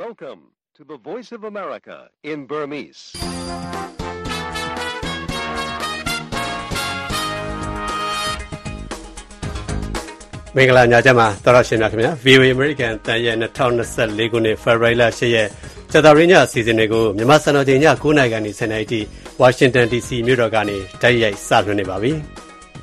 Welcome to the Voice of America in Burmese. ။မင်္ဂလာညချမ်းပါသောရရှင်များခင်ဗျာ VOA American တန်ရဲ့2024ခုနှစ် February လ10ရက်ကြာသပတေးညအစီအစဉ်တွေကိုမြန်မာစံတော်ချိန်ည9:00နာရီကနေ10:00နာရီထိ Washington DC မြို့တော်ကနေတိုက်ရိုက်စလွှင့်နေပါပြီ။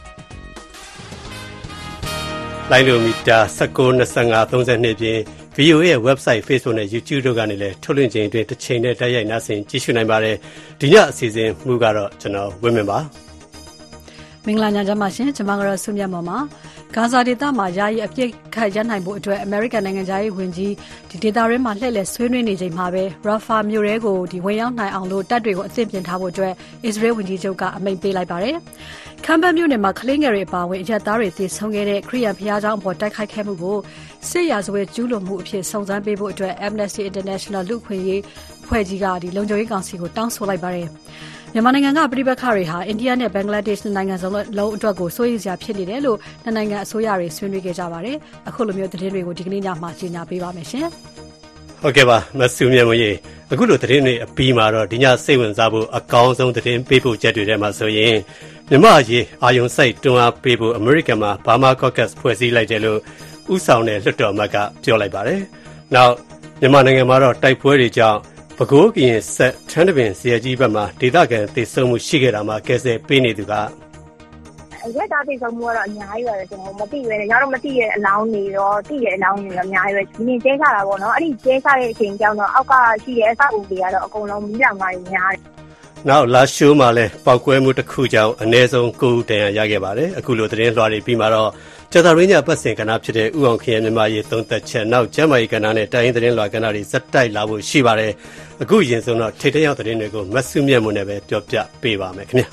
လိုင်းလိုမီတာ19 25 32ပြင် VOA ရဲ့ website Facebook နဲ့ YouTube တို့ကနေလည်းထုတ်လွှင့်ခြင်းအတွင်းတစ်ချိန်နဲ့တိုက်ရိုက်နားဆင်ကြည့်ရှုနိုင်ပါတယ်။ဒီညအစီအစဉ်မူကတော့ကျွန်တော်ဝင်းမင်းပါ။မင်္ဂလာညချမ်းပါရှင်ကျွန်မကတော့ဆုမြတ်မော်ပါဂါဇာဒေသမှာယာယီအပြစ်ခတ်ရနိုင်ဖို့အတွက်အမေရိကန်နိုင်ငံသားရေးဝန်ကြီးဒီဒေသရင်းမှာလှည့်လည်ဆွေးနွေးနေချိန်မှာပဲရာဖာမြို့ရဲကိုဝင်ရောက်နိုင်အောင်လို့တပ်တွေကိုအသင့်ပြင်ထားဖို့အတွက်အစ္စရေးဝန်ကြီးချုပ်ကအမိန့်ပေးလိုက်ပါတယ်။ခမ်ဘတ်မြို့နယ်မှာကလေးငယ်တွေအပါအဝင်အရက်သားတွေတည်ဆုံခဲ့တဲ့ခရီးရန်ဘုရားကျောင်းအပေါ်တိုက်ခိုက်ခဲ့မှုကိုစစ်ရာဇဝတ်ကျူးလွန်မှုအဖြစ်စုံစမ်းပေးဖို့အတွက် Amnesty International လူ့အခွင့်အရေးဖွဲ့ကြီးကလုံခြုံရေးကောင်စီကိုတောင်းဆိုလိုက်ပါတယ်။မြန်မာနိုင်ငံကပြည်ပခါတွေဟာအိန္ဒိယနဲ့ဘင်္ဂလားဒေ့ရှ်နိုင်ငံစုံလုံးအတွက်ကိုစိုးရိမ်စရာဖြစ်နေတယ်လို့နိုင်ငံအစိုးရတွေဆွေးနွေးခဲ့ကြပါတယ်။အခုလိုမျိုးသတင်းတွေကိုဒီကနေ့ညမှာကြေညာပေးပါမယ်ရှင်။ဟုတ်ကဲ့ပါမဆုမြတ်မွေးအခုလိုသတင်းတွေအပြီးမှာတော့ဒီညစိတ်ဝင်စားဖို့အကောင်းဆုံးသတင်းပေးဖို့ချက်တွေထဲမှာဆိုရင်မြန်မာရေးအာယုံစိုက်တွန်းအားပေးဖို့အမေရိကန်မှာ Burma Caucus ဖွဲ့စည်းလိုက်တယ်လို့ဥဆောင်တဲ့လွှတ်တော်အမတ်ကပြောလိုက်ပါတယ်။နောက်မြန်မာနိုင်ငံမှာတော့တိုက်ပွဲတွေကြောင့်ပဲခူးကရင်ဆက်ထန်းတပင်ဇေယျကြီးဘက်မှာဒေသခံသေဆုံးမှုရှိခဲ့တာမှာကဲဆယ်ပေးနေသူကရက်သားသေဆုံးမှုကတော့အများကြီးပဲကျွန်တော်မသိပဲညတော့မသိရဲ့အလောင်းတွေတော့သိရဲ့အလောင်းတွေတော့အများကြီးပဲဒီနေ့ကျဲချတာပေါ့နော်အဲ့ဒီကျဲချတဲ့အချိန်ကြောင့်တော့အောက်ကရှိတဲ့အဆောက်အဦတွေကတော့အကုန်လုံးမီးလောင်တာတွေများတယ်နောက်လာရှိုးမှာလည်းပောက်ကွဲမှုတစ်ခုကြောင့်အနည်းဆုံး9ဦးတန်ရာရခဲ့ပါတယ်အခုလိုသတင်းလွှာတွေပြီးမှတော့ကြာသပတေးညပတ်စဉ်ကဏ္ဍဖြစ်တဲ့ဥအောင်ခရင်မြန်မာရေးသုံးသက်ချက်နောက်ကျမ်းမာရေးကဏ္ဍနဲ့တိုင်းရင်းသတင်းလွှာကဏ္ဍတွေစက်တိုက်လာဖို့ရှိပါတယ်အခုရင်ဆုံးတော့ထိတ်တရောက်သတင်းတွေကိုမဆုမြတ်မွန်နဲ့ပဲပြောပြပေးပါမယ်ခင်ဗျာ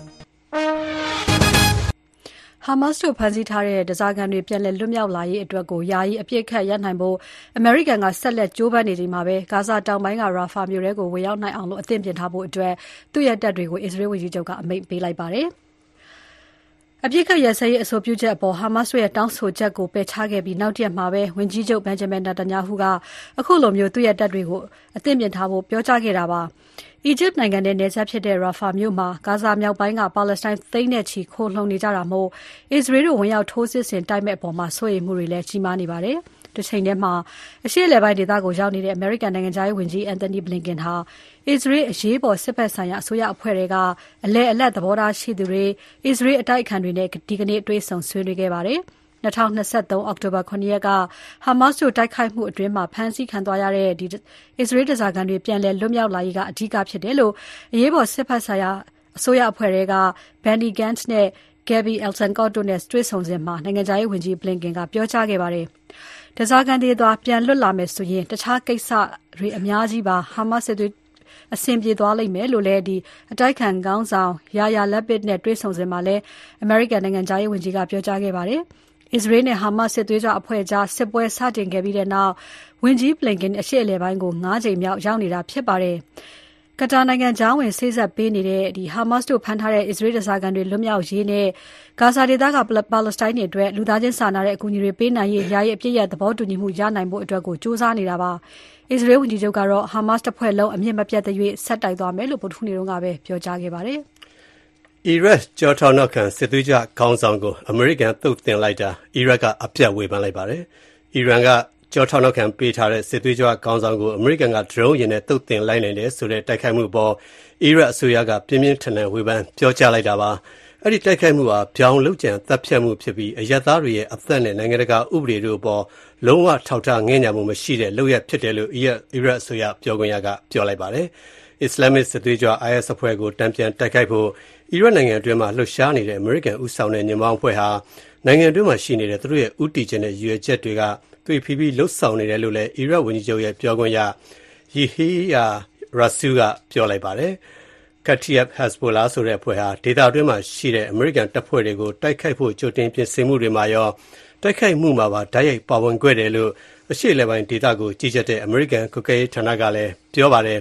ဟာမတ်စ်တို့ဖမ်းဆီးထားတဲ့ဓားစာခံတွေပြန်လည်လွတ်မြောက်လာရေးအတွက်ကိုယာယီအပြစ်ခတ်ရနိုင်ဖို့အမေရိကန်ကဆက်လက်ကြိုးပမ်းနေချိန်မှာပဲဂါဇာတောင်ပိုင်းကရာဖာမြို့ရဲကိုဝင်ရောက်နိုင်အောင်လို့အသင့်ပြင်ထားဖို့အတွက်သူ့ရဲ့တပ်တွေကိုအစ္စရေးဝန်ကြီးချုပ်ကအမိန့်ပေးလိုက်ပါတယ်။အပြစ်ခတ်ရစရေးအဆိုပြုချက်အပေါ်ဟာမတ်စ်ရဲ့တောင်းဆိုချက်ကိုပယ်ချခဲ့ပြီးနောက်တရက်မှာပဲဝန်ကြီးချုပ်ဘန်ဂျမင်နာတန်ယာဟုကအခုလိုမျိုးသူ့ရဲ့တပ်တွေကိုအသင့်ပြင်ထားဖို့ပြောကြားခဲ့တာပါ။အီဂျစ်နိုင်ငံနဲ့နယ်စပ်ဖြစ်တဲ့ရာဖာမြို့မှာဂါဇာမြောက်ပိုင်းကပါလက်စတိုင်းသိန်းနဲ့ချီခိုလှုံနေကြတာမို့အစ္စရေးတို့ဝင်ရောက်ထိုးစစ်ဆင်တိုက်မဲ့အပေါ်မှာစိုးရိမ်မှုတွေလည်းကြီးမားနေပါတယ်။တစ်ချိန်တည်းမှာအရှေ့အလယ်ပိုင်းဒေသကိုရောက်နေတဲ့အမေရိကန်နိုင်ငံသားရေးဝန်ကြီးအန်သိုနီဘလင်ကန်ဟာအစ္စရေးအရေးပေါ်စစ်ဘက်ဆိုင်ရာအစိုးရအဖွဲ့တွေကအလဲအလတ်သဘောထားရှိသူတွေအစ္စရေးအတိုက်အခံတွေနဲ့ဒီကနေ့တွေ့ဆုံဆွေးနွေးခဲ့ပါတယ်။2023အောက်တိုဘာ9ရက်ကဟာမတ်စ်တို့တိုက်ခိုက်မှုအတွင်းမှာဖမ်းဆီးခံသွားရတဲ့ဒီအစ္စရေးဓားစာခံတွေပြန်လည်လွတ်မြောက်လာရေးကအဓိကဖြစ်တယ်လို့အရေးပေါ်စစ်ဘက်ဆိုင်ရာအစိုးရအဖွဲ့တွေကဘန်နီဂန့်နဲ့ဂက်ဘီအယ်ဆန်ကော့တို့နဲ့တွေ့ဆုံစဉ်မှာနိုင်ငံသားရေးဝန်ကြီးဘလင်ကန်ကပြောကြားခဲ့ပါတယ်။ဓားစာခံတွေပြန်လွတ်လာမယ်ဆိုရင်တခြားကိစ္စတွေအများကြီးပါဟာမတ်စ်တွေအဆင်ပြေသွားလိမ့်မယ်လို့လည်းအတိုက်ခံခေါင်းဆောင်ယာယာလက်ပစ်နဲ့တွေ့ဆုံစဉ်မှာလည်းအမေရိကန်နိုင်ငံသားရေးဝန်ကြီးကပြောကြားခဲ့ပါတယ်။အစ္စရေးနဲ့ဟာမတ်စ်စစ်သွေးကြွအဖွဲ့ကြားစစ်ပွဲစတင်ခဲ့ပြီးတဲ့နောက်ဝန်ကြီးဘလင်ကန်အရှေ့အလယ်ပိုင်းကို9ကြိမ်မြောက်ရောက်နေတာဖြစ်ပါတယ်။ကတာနိုင်ငံကြားဝင်ဆေးဆက်ပေးနေတဲ့ဟာမတ်စ်တို့ဖမ်းထားတဲ့အစ္စရေးဓားစာခံတွေလွတ်မြောက်ရေးနဲ့ဂါဇာဒေသကပါလက်စတိုင်းတွေအတွက်လူသားချင်းစာနာတဲ့အကူအညီတွေပေးနိုင်ရေးယာယီအပြည့်ရသဘောတူညီမှုရနိုင်ဖို့အတွက်ကိုစ조사နေတာပါ။အစ္စရေးဝန်ကြီးချုပ်ကတော့ဟာမတ်စ်တပ်ဖွဲ့လုံးအမြင့်မပြတ်တဲ့၍ဆက်တိုက်သွားမယ်လို့ဗုဒ္ဓဟူးနေ့တုန်းကပဲပြောကြားခဲ့ပါတယ်။အီရတ်ကြောထောက်နောက်ခံစစ်သွေးကြခေါင်းဆောင်ကိုအမေရိကန်သုတ်သင်လိုက်တာအီရတ်ကအပြတ်ဝေဖန်လိုက်ပါတယ်။အီရန်ကကြောထောက်နောက်ခံပေးထားတဲ့စစ်သွေးကြွခေါင်းဆောင်ကိုအမေရိကန်ကဒရုန်းယာဉ်နဲ့သုတ်သင်လိုက်နိုင်တယ်ဆိုတဲ့တိုက်ခိုက်မှုပေါ်အီရတ်အစိုးရကပြင်းပြင်းထန်ထန်ဝေဖန်ပြောကြားလိုက်တာပါ။အဲ့ဒီတိုက်ခိုက်မှုဟာပြောင်းလုပ်ကြံတပ်ဖြတ်မှုဖြစ်ပြီးအရပ်သားတွေရဲ့အသက်နဲ့နိုင်ငံတကာဥပဒေတို့အပေါ်လုံးဝထောက်ထားငဲ့ညံမှုမရှိတဲ့လုပ်ရဖြစ်တယ်လို့အီရတ်အစိုးရပြောခွင့်ရကပြောလိုက်ပါတယ်။အစ္စလာမစ်စစ်သွေးကြွ IS အဖွဲ့ကိုတံပြန်တိုက်ခိုက်ဖို့အီရတ်နိုင်ငံအတွင်းမှာလှုပ်ရှားနေတဲ့အမေရိကန်ဦးဆောင်တဲ့ညွန့်ပေါင်းအဖွဲ့ဟာနိုင်ငံအတွင်းမှာရှိနေတဲ့သူတို့ရဲ့ဥတီချင်တဲ့ရည်ရွယ်ချက်တွေကတွေ့ဖီပြီးလှုပ်ဆောင်နေတယ်လို့လည်းအီရတ်ဝန်ကြီးချုပ်ရဲ့ပြောခွင့်ရရီဟီယာရာဆူကပြောလိုက်ပါတယ်။ Kataib Hezbollah ဆိုတဲ့အဖွဲ့ဟာဒေသအတွင်းမှာရှိတဲ့အမေရိကန်တပ်ဖွဲ့တွေကိုတိုက်ခိုက်ဖို့ကြိုတင်ပြင်ဆင်မှုတွေမှာရောတိုက်ခိုက်မှုမှာပါဓာတ်ရိုက်ပါဝင်ခဲ့တယ်လို့အရှေ့အလယ်ပိုင်းဒေသကိုကြီးကြပ်တဲ့အမေရိကန်ကုကဲရေးဌာနကလည်းပြောပါတယ်။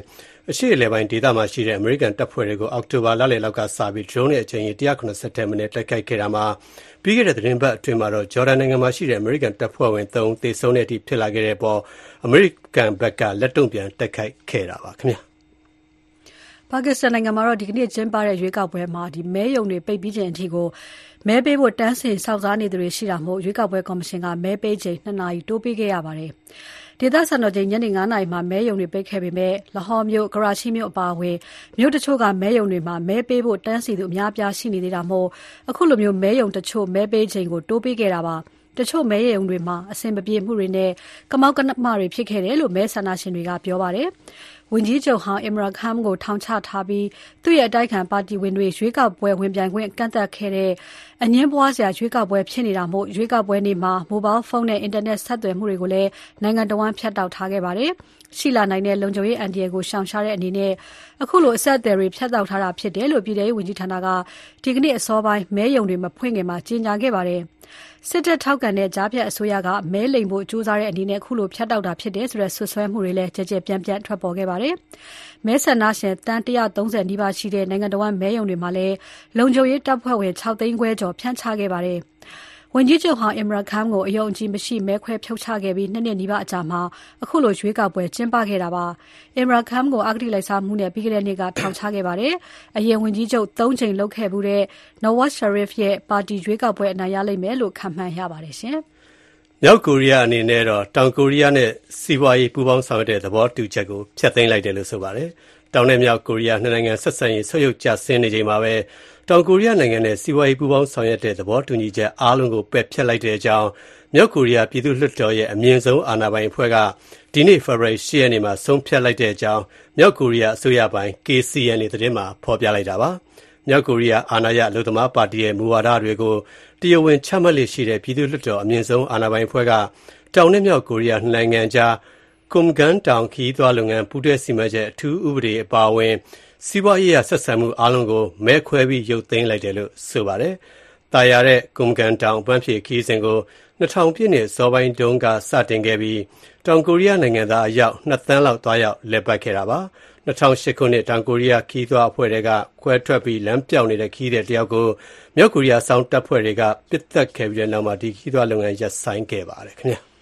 အရှေ့အလယ်ပိုင်းဒေသမှာရှိတဲ့အမေရိကန်တပ်ဖွဲ့တွေကိုအောက်တိုဘာလလယ်လောက်ကစပြီး drone နဲ့အကြိမ်ရေ190ထက်မနည်းတိုက်ခိုက်ခဲ့တာမှာပြီးခဲ့တဲ့သတင်းပတ်အတွင်းမှာတော့ဂျော်ဒန်နိုင်ငံမှာရှိတဲ့အမေရိကန်တပ်ဖွဲ့ဝင်3ဦးသေဆုံးတဲ့အထိဖြစ်လာခဲ့တဲ့အပေါ်အမေရိကန်ဘက်ကလက်တုံ့ပြန်တိုက်ခိုက်ခဲ့တာပါခင်ဗျာပါကစ္စတန်နိုင်ငံမှာတော့ဒီကနေ့ကျင်းပတဲ့ရွေးကောက်ပွဲမှာမဲရုံတွေပိတ်ပြီးချိန်အထိကိုမဲပေးဖို့တန်းစီစောင့်စားနေသူတွေရှိတာမို့ရွေးကောက်ပွဲကော်မရှင်ကမဲပေးချိန်2နာရီတိုးပေးခဲ့ရပါတယ်။ဒေသစံတော်ချိန်ညနေ9နာရီမှာမဲရုံတွေပိတ်ခဲ့ပေမဲ့လာဟော်မြို့၊ကရာချီမြို့အပါအဝင်မြို့တချို့ကမဲရုံတွေမှာမဲပေးဖို့တန်းစီသူအများအပြားရှိနေသေးတာမို့အခုလိုမျိုးမဲရုံတချို့မဲပေးချိန်ကိုတိုးပေးခဲ့တာပါ။တချို့မဲရုံတွေမှာအဆင်မပြေမှုတွေနဲ့ကမောက်ကနမတွေဖြစ်ခဲ့တယ်လို့မဲဆန္ဒရှင်တွေကပြောပါတယ်။ဝန်ကြီးချုပ်ဟောင်း Imran Khan ကိုထောင်ချထားပြီးသူ့ရဲ့အတိုက်ခံပါတီဝင်တွေရွေးကောက်ပွဲဝင်ပြိုင်ခွင့်ကန့်သတ်ခဲ့တဲ့အငြင်းပွားစရာရွေးကောက်ပွဲဖြစ်နေတာမို့ရွေးကောက်ပွဲနေ့မှာမိုဘိုင်းဖုန်းနဲ့အင်တာနက်ဆက်သွယ်မှုတွေကိုလည်းနိုင်ငံတော်ဝန်ဖြတ်တောက်ထားခဲ့ပါတယ်။ရှိလာနိုင်တဲ့လုံခြုံရေးအန္တရာယ်ကိုရှောင်ရှားတဲ့အနေနဲ့အခုလိုအဆက်အသွယ်တွေဖြတ်တောက်ထားတာဖြစ်တယ်လို့ပြည်ထောင်စုဝန်ကြီးဌာနကဒီကနေ့အစောပိုင်းမဲရုံတွေမဖွင့်ခင်မှာကြေညာခဲ့ပါတယ်။စစ်တပ်ထောက်ခံတဲ့ကြားဖြတ်အစိုးရကမဲလိမ်ဖို့ကြိုးစားတဲ့အနေနဲ့အခုလိုဖြတ်တောက်တာဖြစ်တယ်ဆိုတဲ့ဆွဆွဲမှုတွေလည်းကြကြပြန့်ပြန့်ထွက်ပေါ်ခဲ့ပါတယ်။မဲဆန္ဒရှင်တန်း130နီးပါးရှိတဲ့နိုင်ငံတော်ဝန်မဲရုံတွေမှာလည်းလုံခြုံရေးတပ်ဖွဲ့ဝင်6သိန်းခွဲကျော်ဖြန့်ချခဲ့ပါတယ်။ဝန်ကြီးချုပ်ဟောင်း Imran Khan ကိုအယုံအကြည်မရှိမဲခွဲဖြုတ်ချခဲ့ပြီး2နှစ်နီးပါးအကြာမှာအခုလိုရွေးကောက်ပွဲကျင်းပခဲ့တာပါ။ Imran Khan ကိုအဂတိလိုက်စားမှုနဲ့ပြီးခဲ့တဲ့နှစ်ကထောင်ချခဲ့ပါတယ်။အရင်ဝန်ကြီးချုပ်3ချိန်လုပ်ခဲ့ဘူးတဲ့ Nawaz Sharif ရဲ့ပါတီရွေးကောက်ပွဲအနိုင်ရလိမ့်မယ်လို့ခန့်မှန်းရပါတယ်ရှင်။မြောက်ကိုရီးယားအနေနဲ့တော့တောင်ကိုရီးယားနဲ့စီးပွားရေးပူးပေါင်းဆောင်ရွက်တဲ့သဘောတူချက်ကိုဖျက်သိမ်းလိုက်တယ်လို့ဆိုပါတယ်။တောင်နဲ့မြောက်ကိုရီးယားနှစ်နိုင်ငံဆက်ဆံရေးဆုတ်ယုတ်ကျဆင်းနေချိန်မှာပဲတောင်ကိုရီးယားနိုင်ငံနဲ့စီးပွားရေးပူးပေါင်းဆောင်ရွက်တဲ့သဘောတူညီချက်အားလုံးကိုပယ်ဖျက်လိုက်တဲ့အကြောင်းမြောက်ကိုရီးယားပြည်သူ့လွှတ်တော်ရဲ့အမြင့်ဆုံးအာဏာပိုင်အဖွဲ့ကဒီနေ့ February 10 ရက်နေ့မှာဆုံးဖြတ်လိုက်တဲ့အကြောင်းမြောက်ကိုရီးယားအစိုးရပိုင်း KCNA သတင်းမှာဖော်ပြလိုက်တာပါ။မြောက်ကိုရီးယားအာဏာရအလုပ်သမားပါတီရဲ့မူဝါဒတွေကိုတရားဝင်ချမှတ်လေ့ရှိတဲ့ပြည်သူ့လွှတ်တော်အမြင့်ဆုံးအာဏာပိုင်အဖွဲ့ကတောင်နဲ့မြောက်ကိုရီးယားနှစ်နိုင်ငံကြားKumgang တောင်ခီးသွွားလုပ်ငန်းပူးတွဲစီမံချက်အထူးဥပဒေအပါအဝင်စီးပွားရေးဆက်ဆံမှုအားလုံးကိုမဲခွဲပြီးရုပ်သိမ်းလိုက်တယ်လို့ဆိုပါတယ်။တာယာတဲ့ Kumgang တောင်ပန်းဖြေခီးစဉ်ကို2000ပြည့်နှစ်စောပိုင်းတုန်းကစတင်ခဲ့ပြီးတောင်ကိုရီးယားနိုင်ငံသားအယောက်2သန်းလောက်သွားရောက်လည်ပတ်ခဲ့တာပါ။2008ခုနှစ်တောင်ကိုရီးယားခီးသွွားအဖွဲ့တွေကခွဲထွက်ပြီးလမ်းပြောင်းနေတဲ့ခီးတဲ့တယောက်ကိုမြောက်ကိုရီးယားစောင့်တပ်ဖွဲ့တွေကပစ်သက်ခဲ့ပြီးတဲ့နောက်မှာဒီခီးသွွားလုပ်ငန်းရပ်ဆိုင်းခဲ့ပါတယ်ခင်ဗျာ။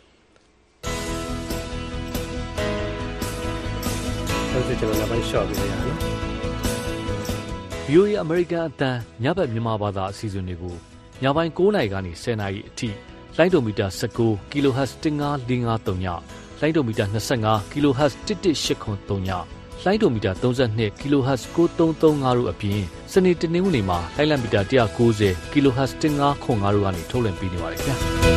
ကျွန်တော်နောက်ပိုင်းရှော့ပြီးရအောင်နော် VOA အမေရိကန်အသံညဘက်မြန်မာဘာသာအစီအစဉ်တွေကိုညပိုင်း9နာရီကနေ10နာရီအထိလိုင်းဒိုမီတာ19 kHz 15553ညလိုင်းဒိုမီတာ25 kHz 11803ညလိုင်းဒိုမီတာ32 kHz 9335တို့အပြင်စနေတနင်္ဂနွေမှာလိုင်းလံမီတာ190 kHz 1505တို့ကနေထုတ်လွှင့်ပေးနေပါတယ်ခင်ဗျာ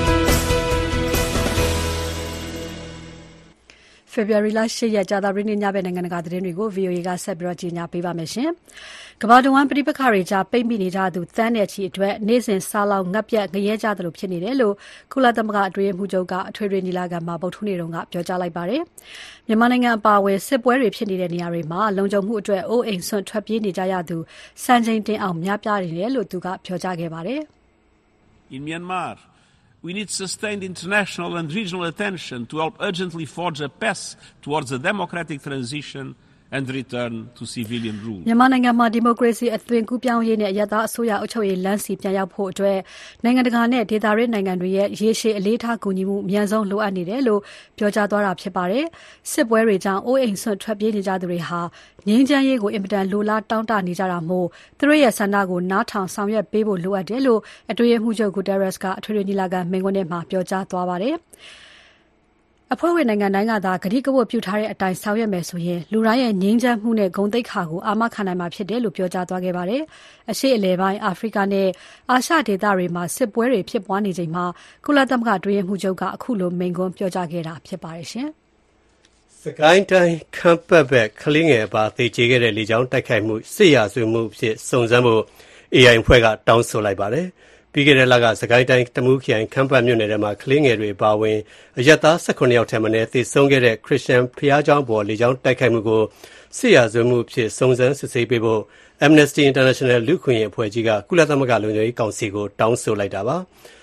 ဖေဖော်ဝါရီလ10ရက်ကြာသပတေးနေ့ညဘက်နိုင်ငံတကာသတင်းတွေကို VOA ကဆက်ပြီးကြီးညာပေးပါမယ်ရှင်။ကမ္ဘာတဝန်းပြည်ပခါတွေကြားပိတ်မိနေကြသူတန်းနဲ့ချီအတွက်နေ့စဉ်စားလောက်ငတ်ပြတ်ငရဲကြသလိုဖြစ်နေတယ်လို့ကုလသမဂ္ဂအတွင်းမှုချုပ်ကအထွေထွေညီလာခံမှာဗုဒ္ဓဟူးနေ့တုန်းကပြောကြားလိုက်ပါတယ်။မြန်မာနိုင်ငံအပါအဝင်စစ်ပွဲတွေဖြစ်နေတဲ့နေရာတွေမှာလုံခြုံမှုအတွက်အိုးအိမ်ဆွန့်ထွက်ပြေးနေကြရသူစံချိန်တင်အောင်များပြားနေတယ်လို့သူကပြောကြားခဲ့ပါတယ်။ In Myanmar we need sustained international and regional attention to help urgently forge a path towards a democratic transition and return to civilian rule. မြန်မာနိုင်ငံမှာဒီမိုကရေစီအသွင်ကူးပြောင်းရေးနဲ့အရပ်သားအစိုးရအုပ်ချုပ်ရေးလမ်းစီပြန်ရောက်ဖို့အတွက်နိုင်ငံတကာနဲ့ဒေသတွင်းနိုင်ငံတွေရဲ့ရေရှည်အလေးထားကူညီမှုအများဆုံးလိုအပ်နေတယ်လို့ပြောကြားသွားတာဖြစ်ပါတယ်။စစ်ပွဲတွေကြောင့်အိုးအိမ်ဆွန့်ထွက်ပြေးနေကြသူတွေဟာငြိမ်းချမ်းရေးကိုအင်မတန်လိုလားတောင်းတနေကြတာမို့သူတို့ရဲ့ဆန္ဒကိုနားထောင်ဆောင်ရွက်ပေးဖို့လိုအပ်တယ်လို့အတွင်းရေးမှူးချုပ် Guterres ကအထွေထွေညီလာခံမိန့်ခွန်းထဲမှာပြောကြားသွားပါတယ်။အဖွဲ့ဝင်နိုင်ငံတိုင်းကသာကတိကဝတ်ပြုထားတဲ့အတိုင်းဆောင်ရွက်မယ်ဆိုရင်လူတိုင်းရဲ့ငြိမ်းချမ်းမှုနဲ့ဂုဏ်သိက္ခာကိုအာမခံနိုင်မှာဖြစ်တယ်လို့ပြောကြားသွားခဲ့ပါတယ်။အရှေ့အလယ်ပိုင်းအာဖရိကနဲ့အာရှဒေသတွေမှာစစ်ပွဲတွေဖြစ်ပွားနေချိန်မှာကုလသမဂ္ဂအတွင်းရေးမှူးချုပ်ကအခုလိုမိန့်ခွန်းပြောကြားခဲ့တာဖြစ်ပါတယ်ရှင်။စကိုင်းတိုင်းခမ်းပတ်ဘက်ကလေးငယ်ပါသေချေခဲ့တဲ့လေကြောင်းတိုက်ခိုက်မှုစစ်ရာဇဝမှုဖြစ်စုံစမ်းဖို့ AI အဖွဲ့ကတောင်းဆိုလိုက်ပါတယ်။ပြီးခဲ့တဲ့လကစကိုင်းတိုင်းတမူးခရိုင်ခမ်းပတ်မြို့နယ်ထဲမှာကလေးငယ်တွေပါဝင်အရပ်သား18ယောက်ထက်မနည်းသေဆုံးခဲ့တဲ့ခရစ်ယာန်ဘုရားကျောင်းပေါ်လေကြောင်းတိုက်ခိုက်မှုကိုစစ်ရာဇဝမှုဖြစ်စုံစမ်းစစ်ဆေးပေးဖို့ Amnesty International လူ့အခွင့်အရေးအဖွဲ့ကြီးကကုလသမဂ္ဂလုံခြုံရေးကောင်စီကိုတောင်းဆိုလိုက်တာပါ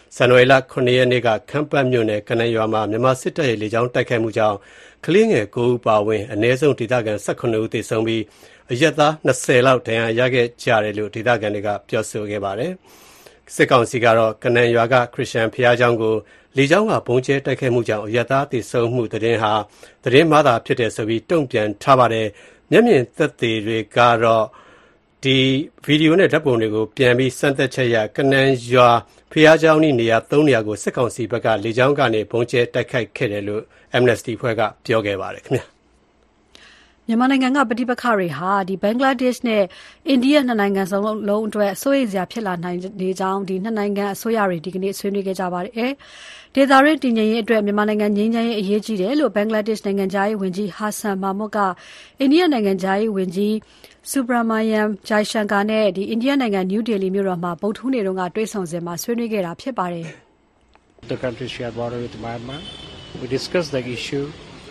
ဇန်နဝါရီလ9ရက်နေ့ကခမ်းပတ်မြို့နယ်ကနန်ရွာမှာမြန်မာစစ်တပ်ရဲ့လေကြောင်းတိုက်ခိုက်မှုကြောင့်ကလေးငယ်9ဦးပါဝင်အနည်းဆုံးဒေသခံ18ဦးသေဆုံးပြီးအရက်သား20လောက်ဒဏ်ရာရခဲ့ကြတယ်လို့ဒေသခံတွေကပြောဆိုခဲ့ပါတယ်။စစ်ကောင်စီကတော့ကနန်ရွာကခရစ်ယာန်ဘုရားကျောင်းကိုလေကြောင်းကဘုံကျဲတိုက်ခိုက်မှုကြောင့်အရက်သားသေဆုံးမှုသတင်းမှားတာဖြစ်တယ်ဆိုပြီးတုံ့ပြန်ထားပါတယ်။မျက်မြင်သက်သေတွေကတော့ဒီဗီဒီယိုနဲ့ဓာတ်ပုံတွေကိုပြန်ပြီးစမ်းသပ်ချက်ရကနန်ရွာဖျားเจ้าနီးနေရာ3နေရာကိုစစ်ကောင်စီဘက်ကလေကြောင်းကနေဘုံကျဲတိုက်ခိုက်ခဲ့တယ်လို့ Amnesty ဖွဲ့ကပြောခဲ့ပါတယ်ခင်ဗျာမြန်မာနိုင်ငံကပဋိပက္ခတွေဟာဒီဘင်္ဂလားဒေ့ရှ်နဲ့အိန္ဒိယနှစ်နိုင်ငံစလုံးအတွက်စိုးရိမ်စရာဖြစ်လာနိုင်နေကြောင်းဒီနှစ်နိုင်ငံအစိုးရတွေဒီကနေ့ဆွေးနွေးခဲ့ကြပါတယ်။ဒေသတွင်းတည်ငြိမ်ရေးအတွက်မြန်မာနိုင်ငံငြိမ်းချမ်းရေးအရေးကြီးတယ်လို့ဘင်္ဂလားဒေ့ရှ်နိုင်ငံသားရေးဝန်ကြီးဟာဆန်မာမွတ်ကအိန္ဒိယနိုင်ငံသားရေးဝန်ကြီးSubramanyam Jaishankar နဲ့ဒီအိန္ဒိယနိုင်ငံနယူးဒေလီမြို့တော်မှာဗုဒ္ဓဟူးနေ့တုန်းကတွေ့ဆုံစဉ်မှာဆွေးနွေးခဲ့တာဖြစ်ပါတယ်။ The country shared border with Myanmar. We discussed the issue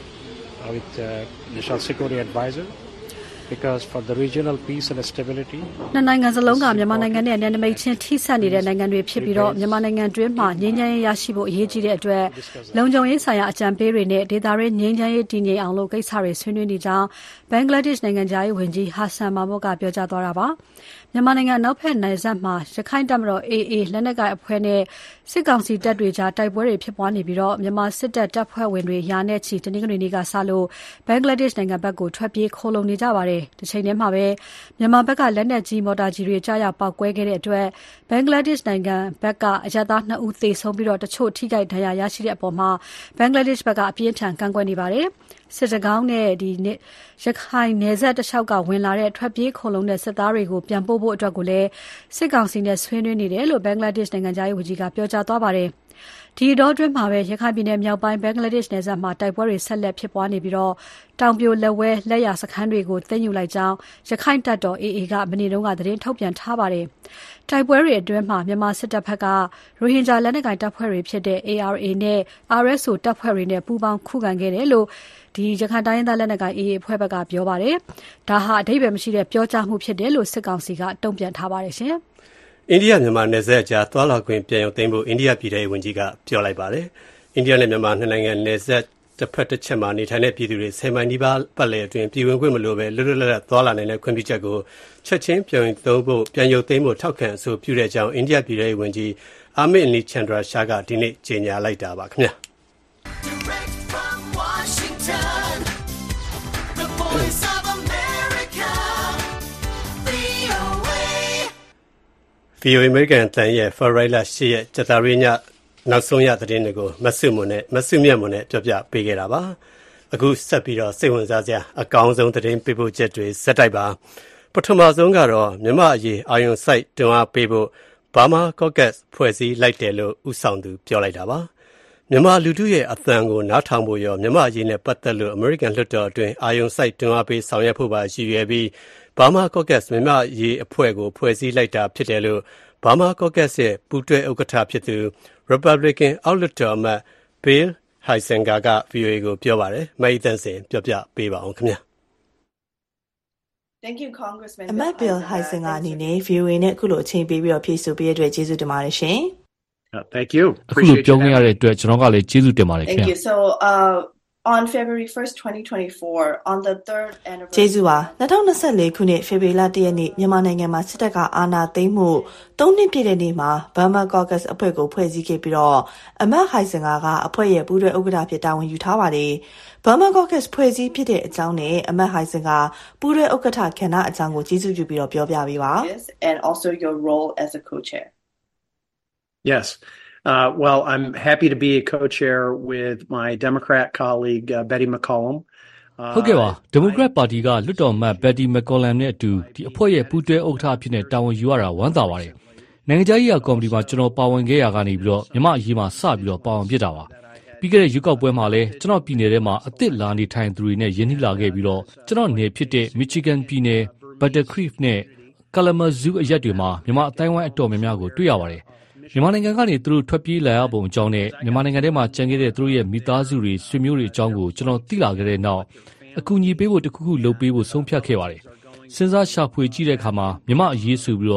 with National Security Advisor because for the regional peace and stability နှစ်နိုင်ငံစလုံးကမြန်မာနိုင်ငံနဲ့နယ်နိမိတ်ချင်းထိစပ်နေတဲ့နိုင်ငံတွေဖြစ်ပြီးတော့မြန်မာနိုင်ငံတွင်းမှာငြိမ်းချမ်းရေးရရှိဖို့အရေးကြီးတဲ့အတွက်လုံခြုံရေးဆိုင်ရာအကြံပေးတွေနဲ့ဒေသတွင်းငြိမ်းချမ်းရေးတည်ငြိမ်အောင်လို့ကိစ္စတွေဆွေးနွေးနေကြောင်းဘင်္ဂလားဒေ့ရှ်နိုင်ငံသားရေးဝန်ကြီးဟာဆန်မာမွတ်ကပြောကြားသွားတာပါမြန်မာနိုင်ငံနောက်ဖက်နယ်စပ်မှာရခိုင်တပ်မတော် AA လက်နက်ကိုင်အဖွဲ့နဲ့စစ်ကောင်စီတပ်တွေကြားတိုက်ပွဲတွေဖြစ်ပွားနေပြီးတော့မြန်မာစစ်တပ်တပ်ဖွဲ့ဝင်တွေရာနဲ့ချီတနင်္ဂနွေနေ့ကစလို့ဘင်္ဂလားဒေ့ရှ်နိုင်ငံဘက်ကိုထွက်ပြေးခိုးလုံနေကြပါတယ်။ဒီချိန်ထဲမှာပဲမြန်မာဘက်ကလက်နက်ကြီးမော်တာကြီးတွေကြားရောက်ပောက်ကွဲခဲ့တဲ့အတွက်ဘင်္ဂလားဒေ့ရှ်နိုင်ငံဘက်ကအရပ်သား2ဦးသေဆုံးပြီးတော့တချို့ထိခိုက်ဒဏ်ရာရရှိတဲ့အပေါ်မှာဘင်္ဂလားဒေ့ရှ်ဘက်ကအပြင်းထန်ကန့်ကွက်နေပါတယ်။စစ်တကောင်းနဲ့ဒီရခိုင်နယ်စပ်တလျှောက်ကဝင်လာတဲ့ထွက်ပြေးခိုလုံတဲ့စစ်သားတွေကိုပြန်ပို့ဖို့အတွက်ကိုလည်းစစ်ကောင်စီနဲ့ဆွေးနွေးနေတယ်လို့ဘင်္ဂလားဒေ့ရှ်နိုင်ငံသားရေးဝန်ကြီးကပြောကြားသွားပါတယ်။ဒီတော့အတွင်းမှာပဲရခိုင်ပြည်နယ်မြောက်ပိုင်းဘင်္ဂလားဒေ့ရှ်နယ်စပ်မှာတိုက်ပွဲတွေဆက်လက်ဖြစ်ပွားနေပြီးတော့တောင်ပြိုလက်ဝဲလက်ရစခန်းတွေကိုသိမ်းယူလိုက်ကြောင်းရခိုင်တပ်တော် AA ကမနေ့တုန်းကသတင်းထုတ်ပြန်ထားပါတယ်။တိုက်ပွဲတွေအတွင်းမှာမြန်မာစစ်တပ်ဘက်ကရိုဟင်ဂျာလက်နက်ကိုင်တပ်ဖွဲ့တွေဖြစ်တဲ့ ARA နဲ့ RSO တပ်ဖွဲ့တွေနဲ့ပူးပေါင်းခုခံခဲ့တယ်လို့ဒီရခိုင်တိုင်းရင်းသားလက်နက်ကိုင် AA အဖွဲ့ဘက်ကပြောပါတယ်။ဒါဟာအဓိပ္ပာယ်မရှိတဲ့ပြောကြားမှုဖြစ်တယ်လို့စစ်ကောင်စီကတုံ့ပြန်ထားပါတယ်ရှင်။အိန္ဒိယမြန်မာနယ်စပ်ကြားသွာလာခွင့်ပြန်ရုပ်သိမ်းဖို့အိန္ဒိယပြည်ထောင်စုဝန်ကြီးကပြောလိုက်ပါတယ်။အိန္ဒိယနဲ့မြန်မာနှစ်နိုင်ငံနယ်စပ်တစ်ဖက်တစ်ချက်မှာနေထိုင်တဲ့ပြည်သူတွေ10မိုင်နီးပါးပတ်လည်အတွင်းပြည်ဝင်ခွင့်မလိုဘဲလွတ်လွတ်လပ်လပ်သွားလာနိုင်တဲ့ခွင့်ပြုချက်ကိုချက်ချင်းပြန်ရုပ်သိမ်းဖို့ထောက်ခံအဆိုပြုတဲ့အကြောင်းအိန္ဒိယပြည်ထောင်စုဝန်ကြီးအာမစ်နီချန်ဒရာရှာကဒီနေ့ကြေညာလိုက်တာပါခင်ဗျာVOA American တန်ရဲ့ဖေဖော်ဝါရီလ10ရက်ကြာသပတေးညနောက်ဆုံးရသတင်းတွေကိုမဆုမြတ်မွန်နဲ့ပြောပြပေးခဲ့တာပါအခုဆက်ပြီးတော့စိတ်ဝင်စားစရာအကောင်းဆုံးသတင်းပေးပို့ချက်တွေဇက်တိုက်ပါပထမဆုံးကတော့မြန်မာအရေးအာယုံစိုက်တွန်းအားပေးဖို့ Burma Caucus ဖွဲ့စည်းလိုက်တယ်လို့ဥဆောင်သူပြောလိုက်တာပါမြန်မာလူထုရဲ့အသံကိုနားထောင်ဖို့ရောမြန်မာအရေးနဲ့ပတ်သက်လို့ American လွှတ်တော်အတွင်းအာယုံစိုက်တွန်းအားပေးဆောင်ရွက်ဖို့ပါရည်ရွယ်ပြီးBurma Caucus မြန်မာရေးအဖွဲ့ကိုဖွဲ့စည်းလိုက်တာဖြစ်တယ်လို့ Burma Caucus ရဲ့ပူးတွဲဥက္ကဋ္ဌဖြစ်သူ Republican အောက်လွှတ်တော်အမတ် Bill Heisinger က VOA ကိုပြောပါတယ်။မိုက်သန့်စင်ပြောပြပေးပါအောင်ခင်ဗျာ။ Thank you Congressman အမတ် Bill Heisinger အနေနဲ့ VOA နဲ့အခုလိုအချိန်ပေးပြီးတော့ဖြည့်ဆိုပေးတဲ့အတွက်ကျေးဇူးတင်ပါတယ်ရှင်။ Thank you. အခုလိုပြောခဲ့ရတဲ့အတွက်ကျွန်တော်ကလည်းကျေးဇူးတင်ပါတယ်ခင်ဗျာ။ Thank you. So on February 1st 2024 on the 3rd anniversary ကျေးဇူးပါ2024ခုနှစ်ဖေဖော်ဝါရီလ1ရက်နေ့မြန်မာနိုင်ငံမှာစစ်တပ်ကအာဏာသိမ်းမှု3နှစ်ပြည့်တဲ့နေ့မှာ Burma Caucus အဖွဲ့ကိုဖွဲ့စည်းခဲ့ပြီးတော့အမတ် Heisinger ကအဖွဲ့ရဲ့ပူးတွဲဥက္ကဋ္ဌဖြစ်တာဝန်ယူထားပါတယ်။ Burma Caucus ဖွဲ့စည်းဖြစ်တဲ့အကြောင်းနဲ့အမတ် Heisinger ပူးတွဲဥက္ကဋ္ဌခန္ဓာအကြောင်းကိုကျေးဇူးပြုပြီးတော့ပြောပြပေးပါ And also your role as a co-chair. Yes.Well, I'm happy to be a co-chair with my Democrat colleague Betty McCollum. ဟုတ်ကဲ့ပါဒီမိုကရက်ပါတီကလွှတ်တော်အမတ် Betty McCollum နဲ့အတူဒီအဖွဲ့ရဲ့ပူးတွဲဥက္ကဋ္ဌဖြစ်တဲ့တာဝန်ယူရတာဝမ်းသာပါတယ်။နိုင်ငံခြားရေးရာကော်မတီမှာကျွန်တော်ပါဝင်ခဲ့ရကနေပြီးတော့မြမအရေးမှာစပြီးတော့ပါဝင်ဖြစ်တာပါ။ပြီးခဲ့တဲ့ရွေးကောက်ပွဲမှာလည်းကျွန်တော်ပြည်နယ်ထဲမှာအသစ်လာနေထိုင်သူတွေနဲ့ယဉ်နှီးလာခဲ့ပြီးတော့ကျွန်တော်နေဖြစ်တဲ့ Michigan ပြည်နယ် Battle Creek နဲ့ Kalamazoo အရက်တွေမှာမြမအတိုင်းဝိုင်းအတော်များများကိုတွေ့ရပါတယ်။မြန်မာနိုင်ငံကနေသူတို့ထွက်ပြေးလာရပုံအကြောင်းနဲ့မြန်မာနိုင်ငံထဲမှာကျန်ခဲ့တဲ့သူတို့ရဲ့မိသားစုတွေဆွေမျိုးတွေအကြောင်းကိုကျွန်တော်သိလာခဲ့တဲ့နောက်အကူအညီပေးဖို့တခုခုလုပ်ပေးဖို့ဆုံးဖြတ်ခဲ့ပါတယ်။စဉ်းစားရှာဖွေကြည့်တဲ့အခါမှာမြန်မာအရေးဆိုပြီးတော့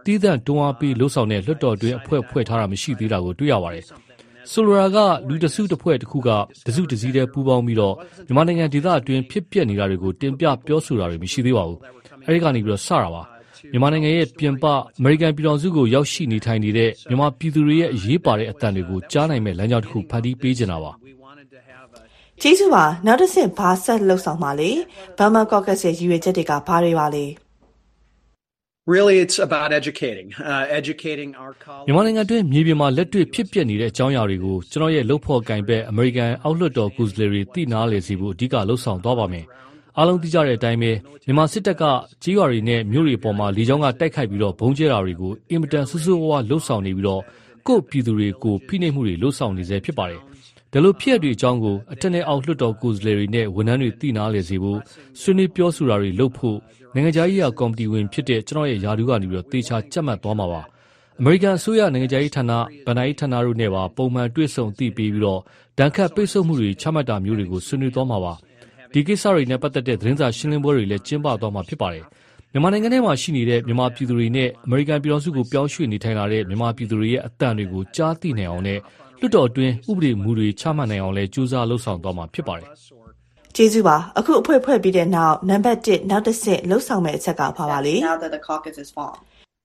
တီးသန့်တွန်းအားပေးလှုပ်ဆောင်တဲ့လွှတ်တော်တွင်အဖွဲ့ဖွဲ့ထားတာမရှိသေးတာကိုတွေ့ရပါတယ်။ဆိုလိုတာကလူတစုတစ်ဖွဲ့တစ်ခုကတစုတစည်းတည်းပူးပေါင်းပြီးတော့မြန်မာနိုင်ငံဒေသအတွင်းဖြစ်ပျက်နေတာတွေကိုတင်ပြပြောဆိုတာတွေမရှိသေးပါဘူး။အဲဒီကနေပြီးတော့စတာပါ။မြန်မာနိုင်ငံရဲ့ပြင်ပအမေရိကန်ပြည်ထောင်စုကိုရောက်ရှိနေထိုင်နေတဲ့မြန်မာပြည်သူတွေရဲ့အရေးပါတဲ့အသံတွေကိုကြားနိုင်မဲ့လမ်းကြောင်းတစ်ခုဖန်တီးပေးချင်တာပါ။ကျေးဇူးပါနောက်တစ်ဆင့်ဘာဆက်လှုပ်ဆောင်ပါလေ။ Burma Caucus ရဲ့ရည်ရွယ်ချက်တွေကဘာတွေပါလဲ။ Really, it's about educating our colleagues. မြန်မာနိုင်ငံတွင်းမြေပြင်မှာလက်တွေ့ဖြစ်ပျက်နေတဲ့အကြောင်းအရာတွေကိုကျွန်တော်ရဲ့လှုပ်ဖော်ကင်ဘက်အမေရိကန်အောက်လွှတ်တော်ကိုယ်စားလှယ်တွေသိနာလေစီဖို့အဓိကလှုပ်ဆောင်သွားပါမယ်။အားလုံးသိကြတဲ့အတိုင်းပဲမြန်မာစစ်တပ်ကကြေးရွာတွေနဲ့မြို့တွေပေါ်မှာလေကြောင်းကတိုက်ခိုက်ပြီးတော့ဘုံကျဲတာတွေကိုအင်မတန်ဆူဆူဝါးလှုပ်ဆောင်နေပြီးတော့ကိုယ့်ပြည်သူတွေကိုဖိနှိပ်မှုတွေလှုပ်ဆောင်နေစေဖြစ်ပါတယ်။ဒါလိုဖြစ်ရတဲ့အကြောင်းကိုအထက်နဲ့အောက်လွှတ်တော်ကိုယ်စားလှယ်တွေနဲ့ဝန်ထမ်းတွေသိနာလေစီဖို့ဆွေးနွေးပြောဆိုတာတွေလုပ်ဖို့နိုင်ငံခြားရေးကော်မတီဝင်ဖြစ်တဲ့ကျွန်တော်ရဲ့ယာဒူးကနေပြီးတော့တေချာကြက်မှတ်သွားမှာပါအမေရိကန်အစိုးရနိုင်ငံခြားရေးဌာနဗန်နာရေးဌာနတို့နဲ့ပါပုံမှန်တွေ့ဆုံသိပြီးတော့ဒဏ်ခတ်ပိတ်ဆို့မှုတွေချမှတ်တာမျိုးတွေကိုဆွေးနွေးသွားမှာပါဒီကိစ္စတွေနဲ့ပတ်သက်တဲ့သတင်းစာရှင်းလင်းပွဲတွေလည်းကျင်းပသွားမှာဖြစ်ပါတယ်မြန်မာနိုင်ငံထဲမှာရှိနေတဲ့မြန်မာပြည်သူတွေနဲ့အမေရိကန်ပြည်ထောင်စုကိုပြောင်းရွှေ့နေထိုင်လာတဲ့မြန်မာပြည်သူတွေရဲ့အသံတွေကိုကြားသိနိုင်အောင်နဲ့လွှတ်တော်အတွင်းဥပဒေမူတွေချမှတ်နိုင်အောင်လည်းကြိုးစားလှုံ့ဆော်သွားမှာဖြစ်ပါတယ်ကျေးဇူးပါအခုအဖွဲ့ဖွဲ့ပြီးတဲ့နောက်နံပါတ်1နောက်တစ်ဆင့်လှုပ်ဆောင်မဲ့အချက်ကဘာပါလဲ Now that the caucus is formed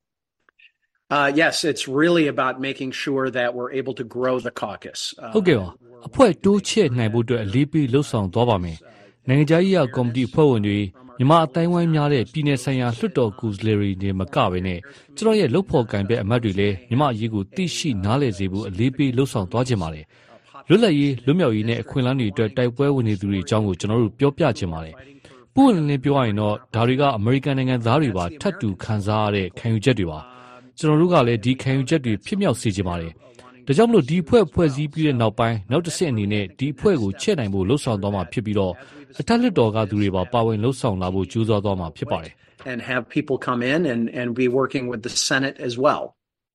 Yes it's really about making sure that we're able to grow the caucus ဟုတ်ကဲ့ပါအဖွဲ့တိုးချဲ့နိုင်ဖို့အတွက်အလေးပေးလှုပ်ဆောင်သွားပါမယ်နိုင်ငံခြားရေးကော်မတီအဖွဲ့ဝင်တွေမြန်မာအတိုင်းဝိုင်းများတဲ့ပြည်내ဆိုင်ရာလွှတ်တော်ကိုယ်စားလှယ်တွေနဲ့မကဘဲနဲ့ကျွန်တော်ရဲ့လှုပ်ဖော်ကင်ဘက်အမတ်တွေလည်းမြန်မာအရေးကိုသိရှိနားလည်စေဖို့အလေးပေးလှုပ်ဆောင်သွားခြင်းပါတယ်လွတ်လပ်ရေးလွတ်မြောက်ရေးနဲ့အခွင့်အလမ်းတွေအတွက်တိုက်ပွဲဝင်နေသူတွေအကြောင်းကိုကျွန်တော်တို့ပြောပြချင်ပါတယ်။ပို့ဝင်လင်းပြောရရင်တော့ဒါတွေကအမေရိကန်နိုင်ငံသားတွေပါထပ်တူခံစားရတဲ့ခံယူချက်တွေပါ။ကျွန်တော်တို့ကလည်းဒီခံယူချက်တွေဖြစ်မြောက်စေချင်ပါတယ်။ဒါကြောင့်မလို့ဒီဖွဲ့စည်းပြီးတဲ့နောက်ပိုင်းနောက်တစ်ဆင့်အနေနဲ့ဒီဖွဲ့ကိုချဲ့နိုင်ဖို့လှုံ့ဆော်သွားမှာဖြစ်ပြီးတော့အထက်လွှတ်တော်ကသူတွေပါဝင်လှုံ့ဆော်လာဖို့ကြိုးစားသွားမှာဖြစ်ပါတယ်။ And have people come in and be working with the Senate as well.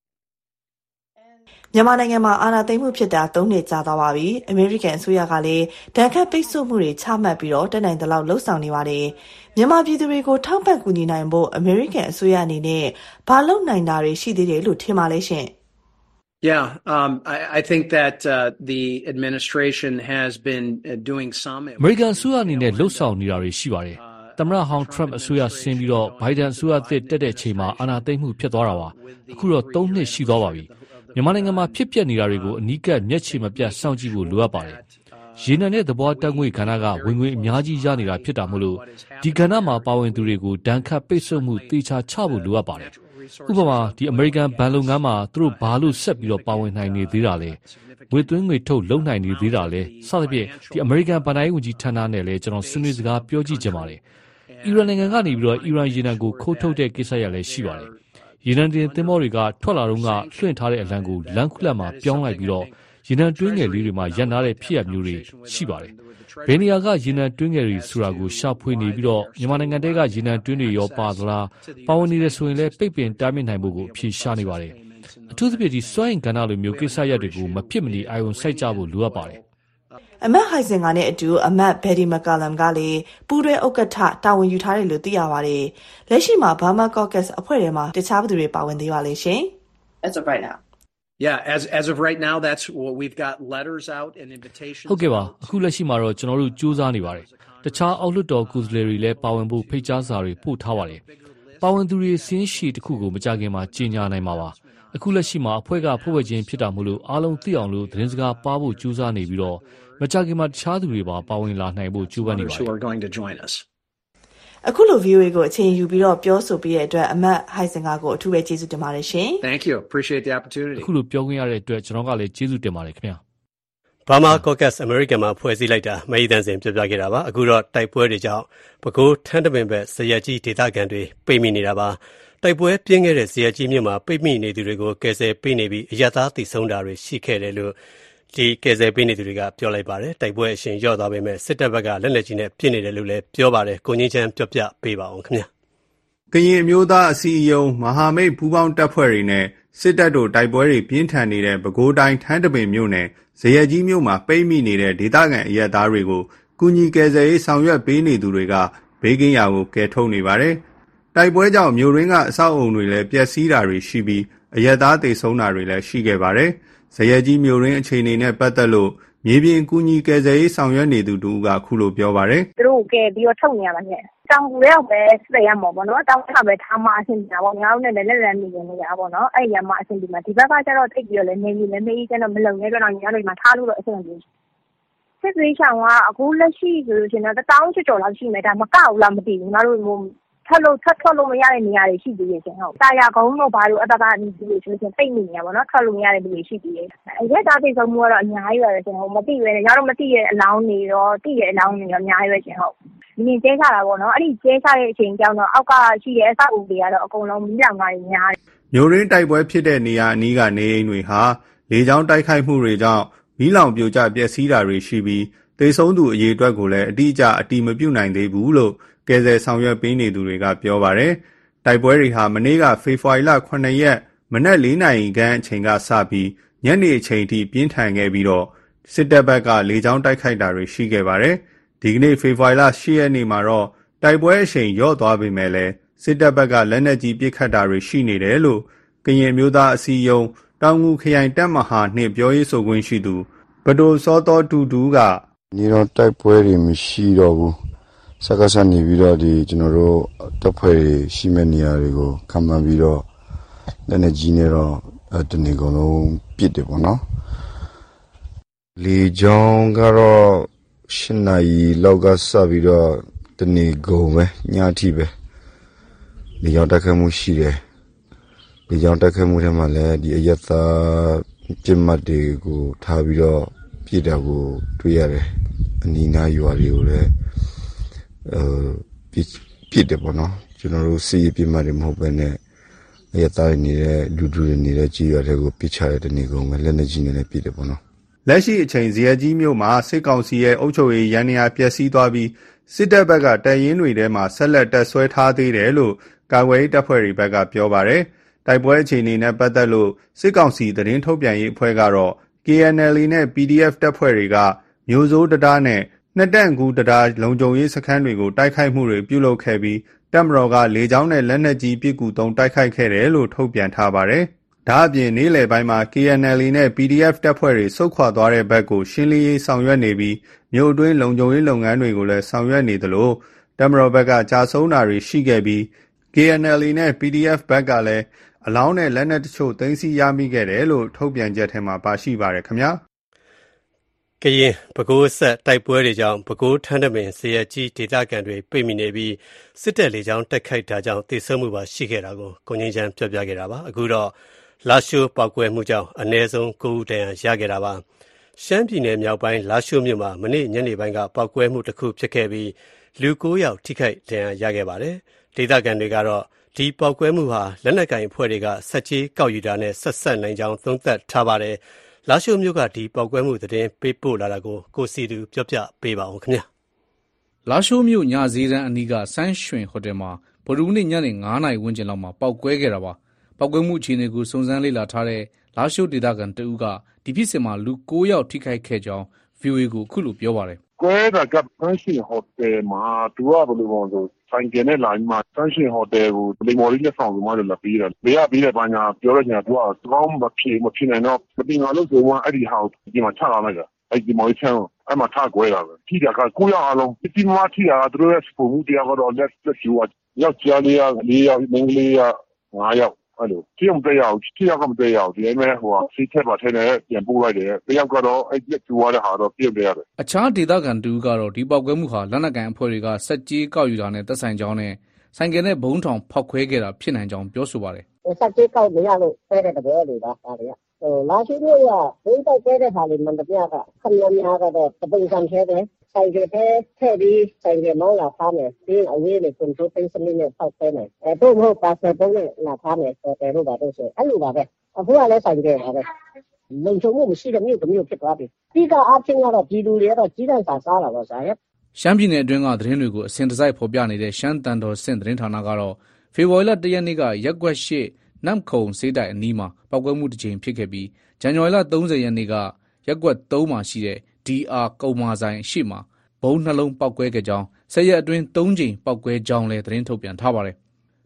မြန်မာနိုင်ငံမှာအာဏာသိမ်းမှုဖြစ်တာ3နှစ်ကြာသွားပါပြီ။အမေရိကန်အစိုးရကလည်းဒဏ်ခတ်ပိတ်ဆို့မှုတွေချမှတ်ပြီးတော့တက်နိုင်သလောက်လှုံ့ဆော်နေပါတယ်။မြန်မာပြည်သူတွေကိုထောက်ပံ့ကူညီနိုင်ဖို့အမေရိကန်အစိုးရအနေနဲ့ဘာလုပ်နိုင်တာတွေရှိသေးတယ်လို့ထင်ပါလဲရှင်။ Yeah, I think that the administration has been doing some. အမေရိကန်အစိုးရအနေနဲ့လှုံ့ဆော်နေတာတွေရှိပါတယ်။သမ္မတဟောင်းထရန့်အစိုးရဆင်းပြီးတော့ဘိုင်ဒန်အစိုးရသစ်တက်တဲ့အချိန်မှာအာဏာသိမ်းမှုဖြစ်သွားတာပါ။အခုတော့3နှစ်ရှိသွားပါပြီ။မြန်မာနိုင်ငံမှာဖြစ်ပျက်နေတာတွေကိုအနီးကပ်မျက်ခြေမပြတ်စောင့်ကြည့်ဖို့လိုအပ်ပါတယ်။ရေနံနဲ့သဘောတက်ငွေကဏ္ဍကဝင်ငွေအများကြီးရနေတာဖြစ်တာမို့လို့ဒီကဏ္ဍမှာပါဝင်သူတွေကိုဒဏ်ခတ်ပိတ်ဆို့မှုတေချာချဖို့လိုအပ်ပါတယ်။ဥပမာဒီအမေရိကန်ဘဏ်လုပ်ငန်းမှာသူတို့ဘာလို့ဆက်ပြီးတော့ပါဝင်နိုင်နေသေးတာလဲ။ငွေသွင်းငွေထုတ်လုပ်နိုင်နေသေးတာလဲ။စသဖြင့်ဒီအမေရိကန်ဘဏ္ဍာရေးဝန်ကြီးဌာနနဲ့လည်းကျွန်တော်ဆွေးနွေးစကားပြောကြည့်ချင်ပါတယ်။အီရန်နိုင်ငံကနေပြီးတော့အီရန်ရေနံကိုခိုးထုတ်တဲ့ကိစ္စရလည်းရှိပါတယ်။ရေနံတင်သင်္ဘောတွေကထွက်လာတော့ကလွှင့်ထားတဲ့အလံကိုလမ်းခုလက်မှာပြောင်းလိုက်ပြီးတော့ရေနံတွင်းငယ်လေးတွေမှာရပ်နာတဲ့ဖြစ်ရမျိုးတွေရှိပါတယ်။ဘယ်နေရာကရေနံတွင်းငယ်တွေဆိုတာကိုရှာဖွေနေပြီးတော့မြန်မာနိုင်ငံတဲကရေနံတွင်းတွေရောပါသလားပါဝင်နေတဲ့ဆိုရင်လည်းပိတ်ပင်တားမြစ်နိုင်ဖို့ကိုအဖြေရှာနေပါတယ်။အထူးသဖြင့်ဒီစွမ်းအင်ကဏ္ဍလိုမျိုးကိစ္စရပ်တွေကိုမဖြစ်မနေအာရုံစိုက်ကြဖို့လိုအပ်ပါတယ်။အမတ်ဟိုင်ဇင်ကနဲ့အတူအမတ်ဘယ်ဒီမကာလမ်ကလည်းပူးတွဲဥက္ကဋ္ဌတာဝန်ယူထားတယ်လို့သိရပါတယ်။လက်ရှိမှာ Burma Caucus အဖွဲ့ထဲမှာတခြားဘယ်သူတွေပါဝင်သေးပါလဲရှင်။ As of right now. Yeah, as of right now that's what we've got letters out and invitations. ဟုတ်ကဲ့ပါအခုလက်ရှိမှာတော့ကျွန်တော်တို့စူးစမ်းနေပါတယ်။တခြားအောက်လွှတ်တော်ကိုယ်စားလှယ်တွေလည်းပါဝင်ဖို့ဖိတ်ကြားစာတွေပို့ထားပါတယ်။ပါဝင်သူတွေစင်းရှည်တစ်ခုကိုမကြခင်မှာကြီးညာနိုင်မှာပါ။အခုလက်ရှိမှာအဖွဲ့ကဖွဲ့ဝဲခြင်းဖြစ်တာမို့လို့အားလုံးသိအောင်လို့သတင်းစကားပါဖို့ကြိုးစားနေပြီးတော့မကြခင်မှာတခြားသူတွေပါဝင်လာနိုင်ဖို့ကြိုးပမ်းနေပါတယ်အခုလို VOA ကိုအချိန်ယူပြီးတော့ပြောဆိုပေးတဲ့အတွက်အမတ်ဟိုင်ဇင်ကကိုအထူးပဲကျေးဇူးတင်ပါတယ်ရှင် Thank you appreciate the opportunity အခုလိုပြောခွင့်ရတဲ့အတွက်ကျွန်တော်ကလည်းကျေးဇူးတင်ပါတယ်ခင်ဗျာ Burma Caucus အမေရိကန်မှာဖွဲ့စည်းလိုက်တာမဟိတန်စင်ပြပြခဲ့တာပါအခုတော့တိုက်ပွဲတွေကြောင့်ပဲခူးထန်းတပင်ဘက်ဇရက်ကြီးဒေသခံတွေပိတ်မိနေတာပါတိုက်ပွဲပြင်းခဲ့တဲ့ဇရက်ကြီးမြို့မှာပိတ်မိနေသူတွေကိုကယ်ဆယ်ပေးနေပြီးအရသာတည်ဆုံးတာတွေရှိခဲ့တယ်လို့ဒီကယ်ဆယ်ပေးနေသူတွေကပြောလိုက်ပါတယ်တိုက်ပွဲအရှင်ရော့သွားပေမဲ့စစ်တပ်ဘက်ကလက်နက်ကြီးနဲ့ပစ်နေတယ်လို့လည်းပြောပါတယ်ကိုငင်းချမ်းပြောပြပေးပါအောင်ခင်ဗျာကရင်အမျိုးသားအစည်းအရုံးမဟာမိတ်ပူးပေါင်းတပ်ဖွဲ့တွေနဲ့စစ်တပ်တို့တိုက်ပွဲတွေပြင်းထန်နေတဲ့ပဲခူးတိုင်းထန်းတပင်မြို့နယ်ဇရက်ကြီးမြို့မှာပိတ်မိနေတဲ့ဒေသခံအရပ်သားတွေကိုကူညီကယ်ဆယ်ရေးဆောင်ရွက်ပေးနေသူတွေကဘေးကင်းရာကိုကယ်ထုတ်နေပါတယ်တိုက်ပွဲကြောင့်မြို့ရင်းကအဆောက်အုံတွေလည်းပျက်စီးတာတွေရှိပြီးအရက်သားသေဆုံးတာတွေလည်းရှိခဲ့ပါတယ်။ဇရပ်ကြီးမြို့ရင်းအခြေအနေနဲ့ပတ်သက်လို့မြေပြင်ကူညီကယ်ဆယ်ရေးဆောင်ရွက်နေသူတူကခုလိုပြောပါတယ်။သူတို့ကပြီးတော့ထုတ်နေရပါနဲ့။တောင်ကူရောက်ပဲဆက်ရမှာပေါ့နော်။တောင်ကပဲထားမှအဆင်ပြေတာပေါ့။ငါတို့နဲ့လည်းလက်နေနေရပါပေါ့နော်။အဲ့ရမှာအဆင်ပြေမှာဒီဘက်ကကျတော့တိတ်ပြီးတော့လည်းနေပြီးလည်းမေးကျတော့မလုံရဲတော့ညီတို့မှာထားလို့တော့အဆင်ပြေ။စစ်သေးချောင်းကအခုလက်ရှိဆိုလို့ရှိရင်တော့1000ကျော်လောက်ရှိမယ်ဒါမကောက်ဘူးလားမသိဘူး။ငါတို့ထပ်ထွက်လို့မရတဲ့နေရာတွေရှိသေးရဲ့ရှင်ဟုတ်။တာယာကုန်းတို့ဘာလို့အတကနေဒီလိုဆိုရင်တိတ်နေရပါတော့ထွက်လို့မရတဲ့လူတွေရှိသေးရဲ့။ရက်သားသိဆုံးမှုကတော့အများကြီးပါတယ်ရှင်ဟုတ်မသိပဲရတော့မသိရဲ့အလောင်းတွေရောသိရဲ့အလောင်းတွေရောအများကြီးပဲရှင်ဟုတ်။ဒီကျဲချတာပေါ့နော်အဲ့ဒီကျဲချတဲ့အချိန်ကြောင်းတော့အောက်ကရှိတဲ့အဆောက်အဦတွေကတော့အကုန်လုံးမီးလောင်တာတွေများတယ်။မြို့ရင်းတိုက်ပွဲဖြစ်တဲ့နေရာအနီးကနေအိမ်တွေဟာလေကြောင်းတိုက်ခိုက်မှုတွေကြောင့်မီးလောင်ပြိုကျပျက်စီးတာတွေရှိပြီးသေဆုံးသူအရေအတွက်ကိုလည်းအတိအကျအတိမပြုနိုင်သေးဘူးလို့ကယ်ဆယ်ဆောင်ရွက်ပေးနေသူတွေကပြောပါတယ်။တိုက်ပွဲတွေဟာမနေ့ကဖေဖော်ဝါရီလ9ရက်မနက်4နာရီခန့်အချိန်ကစပြီးညနေအချိန်ထိပြင်းထန်ခဲ့ပြီးတော့စစ်တပ်ဘက်ကလေကြောင်းတိုက်ခိုက်တာတွေရှိခဲ့ပါတယ်။ဒီကနေ့ဖေဖော်ဝါရီလ10ရက်နေ့မှာတော့တိုက်ပွဲအချိန်လျော့သွားပေမဲ့လည်းစစ်တပ်ဘက်ကလက်နက်ကြီးပစ်ခတ်တာတွေရှိနေတယ်လို့ကရင်မျိုးသားအစည်းအရုံးတောင်ငူခရိုင်တပ်မဟာ2ပြောရေးဆိုခွင့်ရှိသူဗဒိုစောတော်တူကနေတော့တိုက်ပွဲတွေမရှိတော့ဘူးစကားဆက်နေပြီးတော့ဒီကျွန်တော်တို့တပ်ဖွဲ့တွေရှိမဲ့နေရာတွေကိုခံမှန်းပြီးတော့လက်နက်ကြီးနဲ့တော့တနေ့ကုန်လုံးပစ်တယ်ပေါ့နော်လေကြောင်းကတော့7နာရီလောက်ကစပြီးတော့တနေ့ကုန်ပဲညအထိပဲလေကြောင်းတက်ခတ်မှုရှိတယ်လေကြောင်းတက်ခတ်မှုထဲမှာလည်းဒီအရက်သားပြစ်မှတ်တွေကိုထားပြီးတော့ပြစ်တာကိုတွေ့ရတယ်အနီးနားရွာတွေကိုလည်းပြစ်တယ်ပေါ့နော်ကျွန်တော်တို့စီးပြစ်မှတ်တွေမဟုတ်ဘဲနဲ့အရက်သားတွေနေတဲ့လူတွေနေတဲ့ကြီးရွာတွေကိုပြစ်ချတဲ့တနေ့ကုန်ပဲလက်နက်ကြီးနဲ့လည်းပြစ်တယ်ပေါ့နော်လက်ရှိအချိန်ဇရပ်ကြီးမြို့မှာစစ်ကောင်စီရဲ့အုပ်ချုပ်ရေးရန်နေရာပျက်စီးသွားပြီးစစ်တပ်ဘက်ကတပ်ရင်းတွေထဲမှာဆက်လက်တပ်ဆွဲထားသေးတယ်လို့ကာကွယ်ရေးတပ်ဖွဲ့တွေဘက်ကပြောပါတယ်တိုက်ပွဲအခြေအနေနဲ့ပတ်သက်လို့စစ်ကောင်စီသတင်းထုတ်ပြန်ရေးအဖွဲ့ကတော့ KNLA နဲ့ PDF တပ်ဖွဲ့တွေကမျိုးစိုးတရားနဲ့နှစ်တန့်ကူတရားလုံခြုံရေးစခန်းတွေကိုတိုက်ခိုက်မှုတွေပြုလုပ်ခဲ့ပြီးတပ်မတော်ကလေကြောင်းနဲ့လက်နက်ကြီးပစ်ကူသုံးတိုက်ခိုက်ခဲ့တယ်လို့ထုတ်ပြန်ထားပါတယ်။ဒါအပြင်နေ့လယ်ပိုင်းမှာ KNLA နဲ့ PDF တပ်ဖွဲ့တွေဆုတ်ခွာသွားတဲ့ဘက်ကိုရှင်းလင်းရေးဆောင်ရွက်နေပြီးမြို့အတွင်းလုံခြုံရေးလုပ်ငန်းတွေကိုလည်းဆောင်ရွက်နေသလိုတပ်မတော်ဘက်ကကြာဆုံးတာတွေရှိခဲ့ပြီး KNLA နဲ့ PDF ဘက်ကလည်းအလောင်းနဲ့လက်နက်တချို့သိမ်းဆည်းရမိခဲ့တယ်လို့ထုတ်ပြန်ချက်ထဲမှာပါရှိပါတယ်ခင်ဗျာကရင်ပဲခူးဆက်တိုက်ပွဲတွေကြောင့်ပဲခူးထန်းတပင်ဇရပ်ကြီးဒေသခံတွေပိတ်မိနေပြီးစစ်တပ်လေကြောင်းတိုက်ခိုက်တာကြောင့်သေဆုံးမှုပါရှိခဲ့တာကိုကိုငင်းချမ်းပြောပြခဲ့တာပါအခုတော့လာရှိုးပောက်ကွဲမှုကြောင့်အနည်းဆုံး9ဦးတန်းရခဲ့တာပါရှမ်းပြည်နယ်မြောက်ပိုင်းလာရှိုးမြို့မှာမနေ့ညနေပိုင်းကပောက်ကွဲမှုတစ်ခုဖြစ်ခဲ့ပြီးလူ9ယောက်ထိခိုက်ဒဏ်ရာရခဲ့ပါတယ်ဒေသခံတွေကတော့ဒီပောက်ကွဲမှုဟာလက်နက်ကင်အဖွဲ့တွေကဆက်ကြီးကောက်ယူတာနဲ့ဆက်နိုင်ကြောင်းသုံးသပ်ထားပါတယ်လာရှိုးမြို့ကဒီပောက်ကွဲမှုသတင်းပေးပို့လာတာကိုစီသူပြောပြပေးပါဦးခင်ဗျာလာရှိုးမြို့ညဈေးတန်းအနီးကစန်းရွှင်ဟိုတယ်မှာဗုဒ္ဓဟူးနေ့ညနေ9နာရီဝန်းကျင်လောက်မှာပောက်ကွဲခဲ့တာပါပောက်ကွဲမှုအခြေအနေကိုစုံစမ်းလေ့လာထားတဲ့လာရှိုးဒေသခံတဦးကဒီဖြစ်စဉ်မှာလူ9ယောက်ထိခိုက်ခဲ့ကြောင်း VOA ကိုအခုလိုပြောပါတယ်ကွဲတာကစန်းရွှင်ဟိုတယ်မှာသူကဘယ်လိုလဲဆိုဆိုင်ကယ်နဲ့လာပြီးမှစန်းရွှင်ဟိုတယ်ကိုလေမော်လေးလက်ဆောင်ဆိုမှလည်းလာပေးတယ်ဘေးကပြီးတဲ့ဘာညာပြောရချင်တာသူကကောင်းမဖြစ်နိုင်တော့မတင်ငါလို့ဆိုမှအဲ့ဒီဟာကိုဒီမှာချလာလိုက်တာအဲ့ဒီမော်လေးချမ်းအဲ့မှာထကွဲတာပဲထိတာက9ယောက်အားလုံးဒီမှာထိတာကသူတို့ရဲ့စပုံမှုတရားကတော့လက်ကျူယောက်ျားလေးက4ယောက်မိန်းကလေးက5ယောက်အဲ့လိုထိအောင်တရားအောင်ထိရောက်ကမတရားအောင်ဒီအမဲဟိုစိတ်ထက်ပါထဲနဲ့ပြန်ပို့လိုက်တယ်တယောက်ကတော့အဲ့လက်ကျူရတဲ့ဟာတော့ပြုတ်ရတယ်အခြားဒေသခံတူကတော့ဒီပောက်ကွဲမှုဟာလက်နက်ကန်အဖွဲ့တွေကစက်ကြီးကောက်ယူတာနဲ့သက်ဆိုင်ကြောင်းနဲ့ဆိုင်ကယ်နဲ့ဘုံထောင်ဖောက်ခွဲခဲ့တာဖြစ်နိုင်ကြောင်းပြောဆိုပါတယ်စက်ကြီးကောက်မရလို့ဖဲတဲ့တဘောတွေပါဒါတွေကလာရှိလို့ရဘုံတောက်ခွဲတဲ့ဟာလေးမှန်တပြကခမများကတော့တပိန်ဆန်ခဲတယ်ဆိုင်ကယ်ထဲပြီးဆိုင်ကယ်မောင်းလာထားမယ်ပြီးအဝေးနဲ့ကွန်ထရိုးသိမ်းစနစ်နဲ့ဖောက်ခွဲမယ်တို့မဟုတ်ပါဆယ်ပုံးနဲ့လာထားမယ်ဆိုတယ်လို့ပါတော့ဆိုအဲ့လိုပါပဲအခုကလည်းဆိုင်ကယ်ပါပဲလုံခြုံမှုမရှိတဲ့မြို့တစ်မြို့ဖြစ်သွားပြီပြီးကအချင်းကတော့ပြည်သူတွေကတော့ကြီးတန်းစာစားတာပေါ့ဆရာရှမ်းပြည်နယ်အတွင်းကသတင်းတွေကိုအစဉ်တစိုက်ဖော်ပြနေတဲ့ရှမ်းတန်တော်စင်သတင်းဌာနကတော့ဖေဖော်ဝါရီလ1ရက်နေ့ကရက်ကွက်ရှိနမ်ခုံစေးတိုင်အနီးမှာပောက်ကွဲမှုတစ်ကြိမ်ဖြစ်ခဲ့ပြီးဇန်နဝါရီလ30ရက်နေ့ကရက်ကွက်3မှာရှိတဲ့ DR ကုံမာဆိုင်ရှိမှာဘုံနှလုံးပောက်ကွဲခဲ့ကြောင်း10ရက်အတွင်း3ကြိမ်ပောက်ကွဲကြောင်းလည်းသတင်းထုတ်ပြန်ထားပါတယ်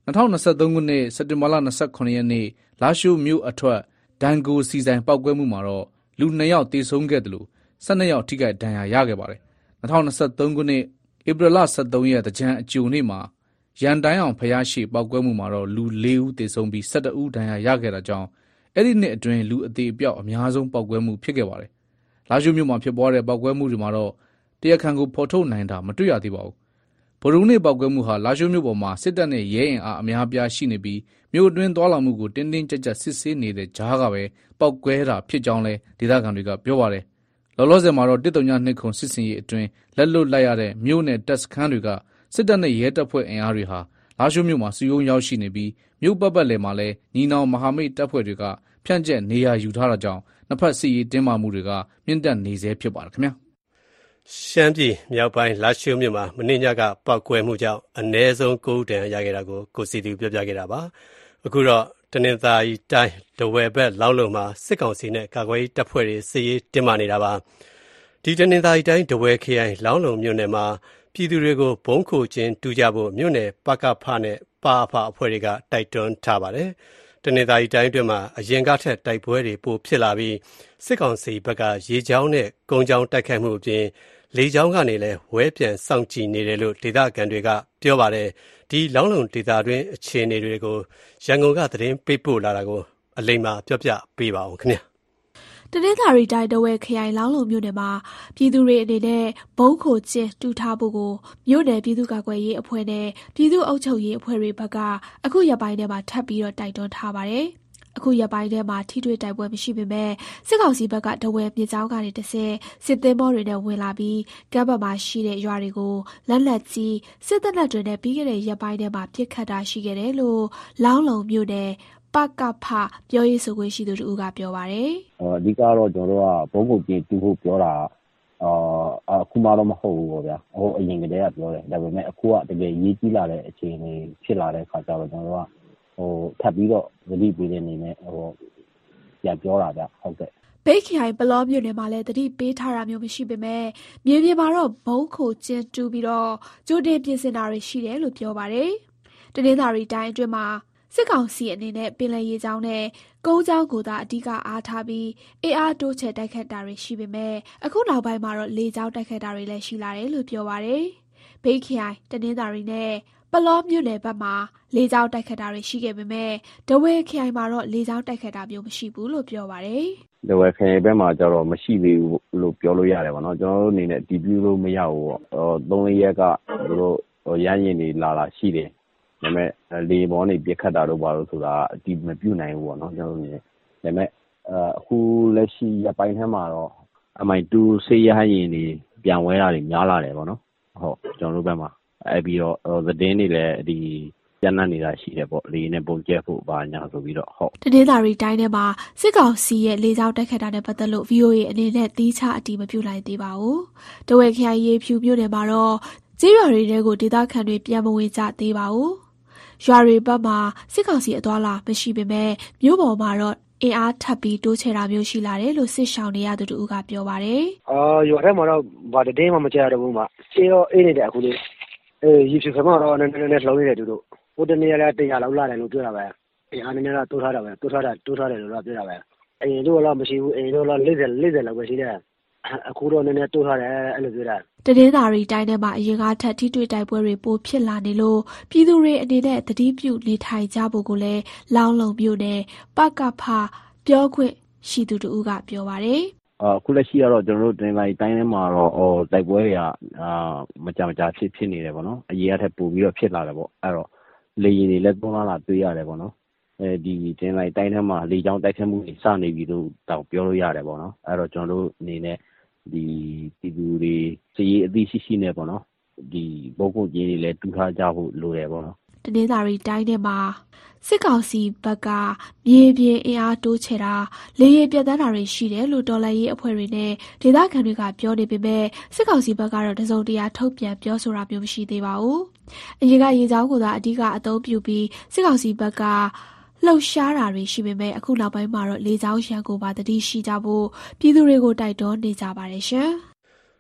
2023 ခုနှစ်စက်တင်ဘာလ29ရက်နေ့လာရှိုးမြို့အထွက်ဒန်ကိုစီဆိုင်ပောက်ကွဲမှုမှာတော့လူ2ယောက်သေဆုံးခဲ့တယ်လို့12ယောက်ထိခိုက်ဒဏ်ရာရခဲ့ပါတယ်2023ခုနှစ်ဧပြီလ23ရက်သကြံအကြိုနေ့မှာရန်တိုင်းအောင်ဖျားရှိပောက်ကွဲမှုမှာတော့လူ4ဦးသေဆုံးပြီး12ဦးဒဏ်ရာရခဲ့တာကြောင့်အဲ့ဒီနှစ်အတွင်းလူအသေးအပျောက်အများဆုံးပောက်ကွဲမှုဖြစ်ခဲ့ပါတယ်လာရှိုးမြို့မှာဖြစ်ပွားတဲ့ပောက်ကွဲမှုတွေမှာတော့တရားခံကိုဖော်ထုတ်နိုင်တာမတွေ့ရသေးပါဘူးဗိုလ်ရုံနေ့ပောက်ကွဲမှုဟာလာရှိုးမြို့ပေါ်မှာစစ်တပ်နဲ့ရဲအင်အားအများအပြားရှိနေပြီးမြို့အတွင်းသွားလာမှုကိုတင်းတင်းကြပ်ကြပ်စစ်ဆေးနေတဲ့ကြားကပဲပောက်ကွဲတာဖြစ်ကြောင်းလဲဒေသခံတွေကပြောပါတယ်လောလောဆယ်မှာတော့132ခုစစ်စင်ရေးအတွင်းလက်လွတ်လိုက်ရတဲ့မြို့နယ်တပ်စခန်းတွေကစစ်တပ်နဲ့ရဲတပ်ဖွဲ့အင်အားတွေဟာလာရှိုးမြို့မှာစုရုံးရောက်ရှိနေပြီးမြို့ပတ်ပတ်လည်မှာလဲညီနောင်မဟာမိတ်တပ်ဖွဲ့တွေကဖြန့်ကျက်နေရာယူထားတာကြောင့်နှစ်ဖက်စစ်ရေးတင်းမာမှုတွေကမြင့်တက်နေဆဲဖြစ်ပါတယ်ခင်ဗျာရှမ်းပြည်မြောက်ပိုင်းလာရှိုးမြို့မှာမနေ့ညကပောက်ကွဲမှုကြောင့်အနည်းဆုံး9ဦးဒဏ်ရာရခဲ့တာကိုစီသူပြောပြခဲ့တာပါအခုတော့တနင်္သာရီတိုင်းဒဝယ်ဘက်လောင်းလုံမှာစစ်ကောင်စီနဲ့ကာကွယ်ရေးတပ်ဖွဲ့တွေစစ်ရေးတင်းမာနေတာပါဒီတနင်္သာရီတိုင်းဒဝယ်ခရိုင်လောင်းလုံမြို့နယ်မှာပြည်သူတွေကိုဘုံခိုခြင်းတူကြဖို့မြို့နယ်ပကဖနဲ့ပါအဖအဖွဲ့တွေကတိုက်တွန်းထားပါတယ်တနင်္သာရီတိုင်းအတွင်းမှာအရင်ကထက်တိုက်ပွဲတွေပိုဖြစ်လာပြီးစစ်ကောင်စီဘက်ကရေကြောင်းနဲ့ကုန်းကြောင်းတိုက်ခိုက်မှုအပြင်လေကြောင်းကနေလည်းဝဲပြန်စောင့်ကြည့်နေတယ်လို့ဒေသခံတွေကပြောပါတယ်ဒီလောင်းလုံဒေသတွင်းအခြေအနေတွေကိုရန်ကုန်ကသတင်းပေးပို့လာတာကိုအလိမ္မာပြောပြပေးပါအောင်ခင်ဗျာတနင်္သာရီတိုင်းဒဝယ်ခရိုင်လောင်းလုံမြို့နယ်မှာပြည်သူတွေအနေနဲ့ဘုံခိုကျင်းတူထားဖို့ကိုမြို့နယ်ပြည်သူ့ကာကွယ်ရေးအဖွဲ့နဲ့ပြည်သူ့အုပ်ချုပ်ရေးအဖွဲ့တွေဘက်ကအခုရက်ပိုင်းထဲမှာထပ်ပြီးတော့တိုက်တွန်းထားပါတယ်အခုရက်ပိုင်းထဲမှာထိတွေ့တိုက်ပွဲမရှိပေမဲ့စစ်ကောင်စီဘက်ကဒဝယ်မြေကြောင်းကနေတဆင့်စစ်သင်္ဘောတွေနဲ့ဝင်လာပြီးကမ်းဘက်မှာရှိတဲ့ရွာတွေကိုလက်လက်ကြီးစစ်တပ်တွေနဲ့ပြီးခဲ့တဲ့ရက်ပိုင်းထဲမှာပစ်ခတ်တာရှိခဲ့တယ်လို့လောင်းလုံမြို့နယ်ပကဖပြောရေးဆိုခွင့်ရှိသူတို့ကပြောပါတယ်အဓိကတော့ကျွန်တော်တို့ကဘုံဘုံကျင်းတူဖို့ပြောတာအခုမှတော့မဟုတ်ဘူးပေါ့ဗျာအရင်ကတည်းကပြောတယ်ဒါပေမဲ့အခုကတကယ်ရေးကြီးလာတဲ့အခြေအနေဖြစ်လာတဲ့အခါကျတော့ကျွန်တော်တို့ကထပ်ပြီးတော့သတိပေးတဲ့အနေနဲ့ပြန်ပြောတာဗျဟုတ်ကဲ့ဘိတ်ခိုင်ပလောမြို့နယ်မှာလည်းတတိပေးထားတာမျိုးမရှိပေမဲ့မြေပြင်မှာတော့ဘုံခိုကျင်းတူပြီးတော့ကြိုတင်ပြင်ဆင်တာတွေရှိတယ်လို့ပြောပါတယ်တနင်္သာရီတိုင်းအတွင်းမှာစစ်ကောင်စီအနေနဲ့ပင်လယ်ရေကြောင်းနဲ့ကုန်းကြောင်းကိုသာအဓိကအားထားပြီးအင်အားတိုးချဲ့တိုက်ခတ်တာတွေရှိပေမဲ့အခုနောက်ပိုင်းမှာတော့လေကြောင်းတိုက်ခတ်တာတွေလည်းရှိလာတယ်လို့ပြောပါတယ်။ဘိတ်ခိုင်တနင်္သာရီနဲ့ပလောမြို့နယ်ဘက်မှာလေကြောင်းတိုက်ခတ်တာတွေရှိခဲ့ပေမဲ့ဒဝယ်ခိုင်မှာတော့လေကြောင်းတိုက်ခတ်တာမျိုးမရှိဘူးလို့ပြောပါတယ်။ဒဝယ်ခိုင်ဘက်မှာကျတော့မရှိသေးဘူးလို့ပြောလို့ရတယ်ပေါ့နော်ကျွန်တော်တို့အနေနဲ့တည်ပြုလို့မရဘူးပေါ့3-4ရက်ကသူတို့ရရင်တွေလာရှိတယ်ဒါပေမဲ့လေပေါ်နေပြက်ခတ်တာတို့ဘာလို့ဆိုတာအတိမပြုတ်နိုင်ဘူးပေါ့နော်ကျွန်တော်တို့နေဒါပေမဲ့အခုလက်ရှိရပိုင်းထဲမှာတော့ MI2 စေးရဟရင်တွေပြန်ဝဲတာတွေများလာတယ်ပေါ့နော်ဟုတ်ကျွန်တော်တို့ဘက်မှာပြီးတော့သတင်းတွေလည်းဒီကျန်းနေတာရှိတယ်ပေါ့လေနဲ့ပုံကျက်ဖို့ပါညာဆိုပြီးတော့ဟုတ်တနင်္သာရီတိုင်းထဲမှာစစ်ကောင်စီရဲ့လေကြောင်းတိုက်ခတ်တာနဲ့ပတ်သက်လို့ VOA အနေနဲ့သီးခြားအတည်မပြုနိုင်သေးပါဘူး။တဝယ်ခရိုင်ရေဖြူမြို့နယ်မှာတော့ကျေးရွာတွေကိုဒေသခံတွေပြန်မဝင်ကြသေးပါဘူး။ရွာတွေဘက်မှာစစ်ကောင်စီအသွားလာမရှိပေမဲ့မြို့ပေါ်မှာတော့အင်အားထပ်ပြီးတိုးချဲ့တာမျိုးရှိလာတယ်လို့စစ်ရှောင်နေရသူတို့ကပြောပါတယ်။ရွာထဲမှာတော့ဘာတည်းမှမကြရတော့ဘူးမှာ။ကျေးတော့အေးနေတယ်အခုလေးရေဖြူခမတော့နည်းနည်းလှုံနေတယ်သူတို့ဟိုတနေ့လည်း100လောက်လာတယ်လို့ပြောတာပဲအင်အားနည်းနည်းတော့တိုးထားတာပဲတိုးထားတယ်လို့ပြောတာပဲအရင်တို့တော့မရှိဘူးအရင်တို့တော့40လောက်ပဲရှိတယ်အခုတော့နည်းနည်းတိုးထားတယ်အဲ့လိုပြောတာတနင်္သာရီတိုင်းထဲမှာအရင်ကထက်ထိတွေ့တိုက်ပွဲတွေပိုဖြစ်လာနေလို့ပြည်သူတွေအနေနဲ့သတိပြုနေထိုင်ကြဖို့ကိုလည်းလောင်းလုံမြို့နယ်ပကဖပြောခွင့်ရှိသူတို့ကပြောပါတယ်အခုလက်ရှိကတော့ကျွန်တော်တို့တင်လိုက်တိုင်းထဲမှာတော့တိုက်ပွဲတွေကမကြဖြစ်နေတယ်ပေါ့နော်အရေးအထက်ပို့ပြီးတော့ဖြစ်လာတယ်ပေါ့အဲ့တော့လေရင်တွေလည်းသုံးလာတွေ့ရတယ်ပေါ့နော်ဒီတင်လိုက်တိုင်းထဲမှာလေကြောင်းတိုက်ခတ်မှုတွေစနေပြီလို့တောင်ပြောလို့ရတယ်ပေါ့နော်အဲ့တော့ကျွန်တော်တို့အနေနဲ့ဒီပြည်သူတွေစီရေးအသိရှိနေပေါ့နော်ဒီဘုတ်ကုန်ကြီးတွေလည်းတူထားကြဖို့လိုတယ်ပေါ့နော်တနင်္သာရီတိုင်းထဲမှာစစ်ကောင်စီဘက်ကမြေပြင်အင်အားတိုးချဲ့တာလေယာဉ်ပြတ်သားတာတွေရှိတယ်လို့တော်လှန်ရေးအဖွဲ့တွေနဲ့ဒေသခံတွေကပြောနေပေမဲ့စစ်ကောင်စီဘက်ကတော့တစုံတရာထုတ်ပြန်ပြောဆိုတာမျိုးမရှိသေးပါဘူး။အရင်ကရေကြောင်းကိုသာအဓိကအသုံးပြုပြီးစစ်ကောင်စီဘက်ကလှုပ်ရှားတာတွေရှိပေမဲ့အခုနောက်ပိုင်းမှာတော့လေကြောင်းရန်ကိုပါတတိရှိကြဖို့ပြည်သူတွေကိုတိုက်တွန်းနေကြပါတယ်ရှင်။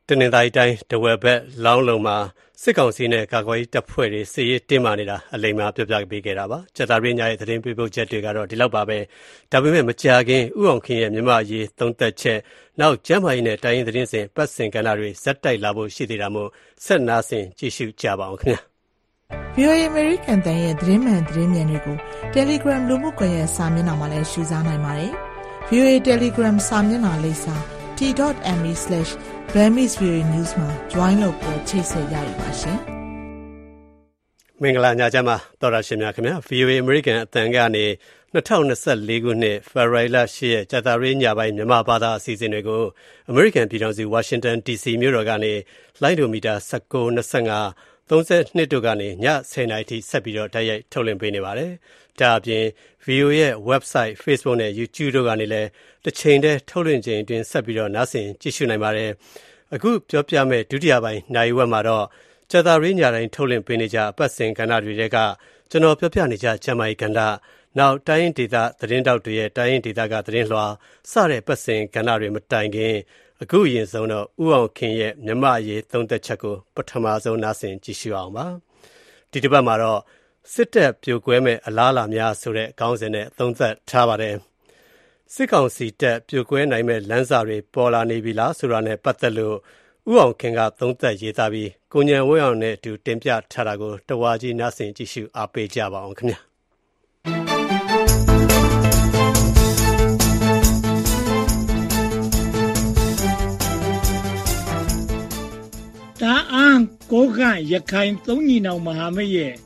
တနင်္သာရီတိုင်းထားဝယ်ဘက်လောင်းလုံမှာစစ်ကောင်စီနဲ့ကာကွယ်ရေးတပ်ဖွဲ့တွေစစ်ရေးတင်းမာနေတာအလိမ္မာပြောပြပေးခဲ့တာပါ။ကြာသပတေးညရဲ့သတင်းပေးပို့ချက်တွေကတော့ဒီလောက်ပါပဲ။ဒါပေမဲ့မကြာခင်ဥအောင်ခင်ရဲ့မြန်မာရေးသုံးသက်ချက်နောက်ကျမ်းမာရေးနဲ့တိုင်းရင်းသတင်းစဉ်ပတ်စင်ကဏ္ဍတွေဇက်တိုက်လာဖို့ရှိသေးတာမို့ဆက်နာဆင်ကြည့်ရှုကြပါအောင်ခင်ဗျာ။ VOA American တန်ရဲ့သတင်းမှန်သတင်းမြန်တွေကို Telegram လူမှုကွန်ရက်စာမျက်နှာမှာလည်းရှုစားနိုင်ပါတယ်။ VOA Telegram စာမျက်နှာလိပ်စာ t.me/Burmese VOA News မှာ join လုပ်ပြီးချိတ်ဆက်ရရပါရှင်။မင်္ဂလာညချမ်းပါတော်ရရှင်များခင်ဗျာ VOA American အတန်ကနေ2024ခုနှစ်ဖေဖော်ဝါရီလ10ရက်ကြာသပတေးညပိုင်းမြန်မာဘာသာအစီအစဉ်တွေကို American ပြည်ထောင်စု Washington DC မြို့တော်ကနေလိုင်းဒိုမီတာ1925 32တို့ကနေည10:00နာရီထိဆက်ပြီးတော့တိုက်ရိုက်ထုတ်လွှင့်ပေးနေပါတယ်။ဒါအပြင် VOA ရဲ့ website, Facebook နဲ့ YouTube တို့ကနေလည်းတစ်ချိန်တည်းထုတ်လွှင့်ချိန်အတွင်းဆက်ပြီးတော့နားဆင်ကြည့်ရှုနိုင်ပါတယ်။အခုပြောပြမယ့်ဒုတိယပိုင်းနိုင်ဝက်မှာတော့ကြာသပတေးညတိုင်းထုတ်လွှင့်ပေးနေကြအပတ်စဉ်ကဏ္ဍတွေကကျွန်တော်ပြောပြနေကြကျမ်းမာရေးကဏ္ဍနောက်တိုင်းဒေသသတင်းတောက်တွေရဲ့တိုင်းဒေသကသတင်းလွှာစတဲ့ပတ်စဉ်ကဏ္ဍတွေမတိုင်ခင်အခုအရင်ဆုံးတော့ဥအောင်ခင်ရဲ့မြမအရေးသုံးသက်ချက်ကိုပထမဆုံးနားဆင်ကြည့်ရှုအောင်ပါဒီတစ်ပတ်မှာတော့စစ်တပ်ပြိုကွဲမဲ့အလားအလာများဆိုတဲ့အကောင်းစဉ်နဲ့သုံးသက်ထားပါတယ်စစ်ကောင်စီတပ်ပြိုကွဲနိုင်မဲ့လမ်းစာတွေပေါ်လာနေပြီလားဆိုတာနဲ့ပတ်သက်လို့ဥအောင်ခင်ကသုံးသက်ရေးသားပြီးကိုဉာဏ်ဝင်းအောင်နဲ့အတူတင်ပြထားတာကိုတဝါကြီးနားဆင်ကြည့်ရှုအားပေးကြပါအောင်ခင်ဗျာတာအန်ကိုကရခိုင်သုံးညီနောင်မဟာမိတ်ရဲ့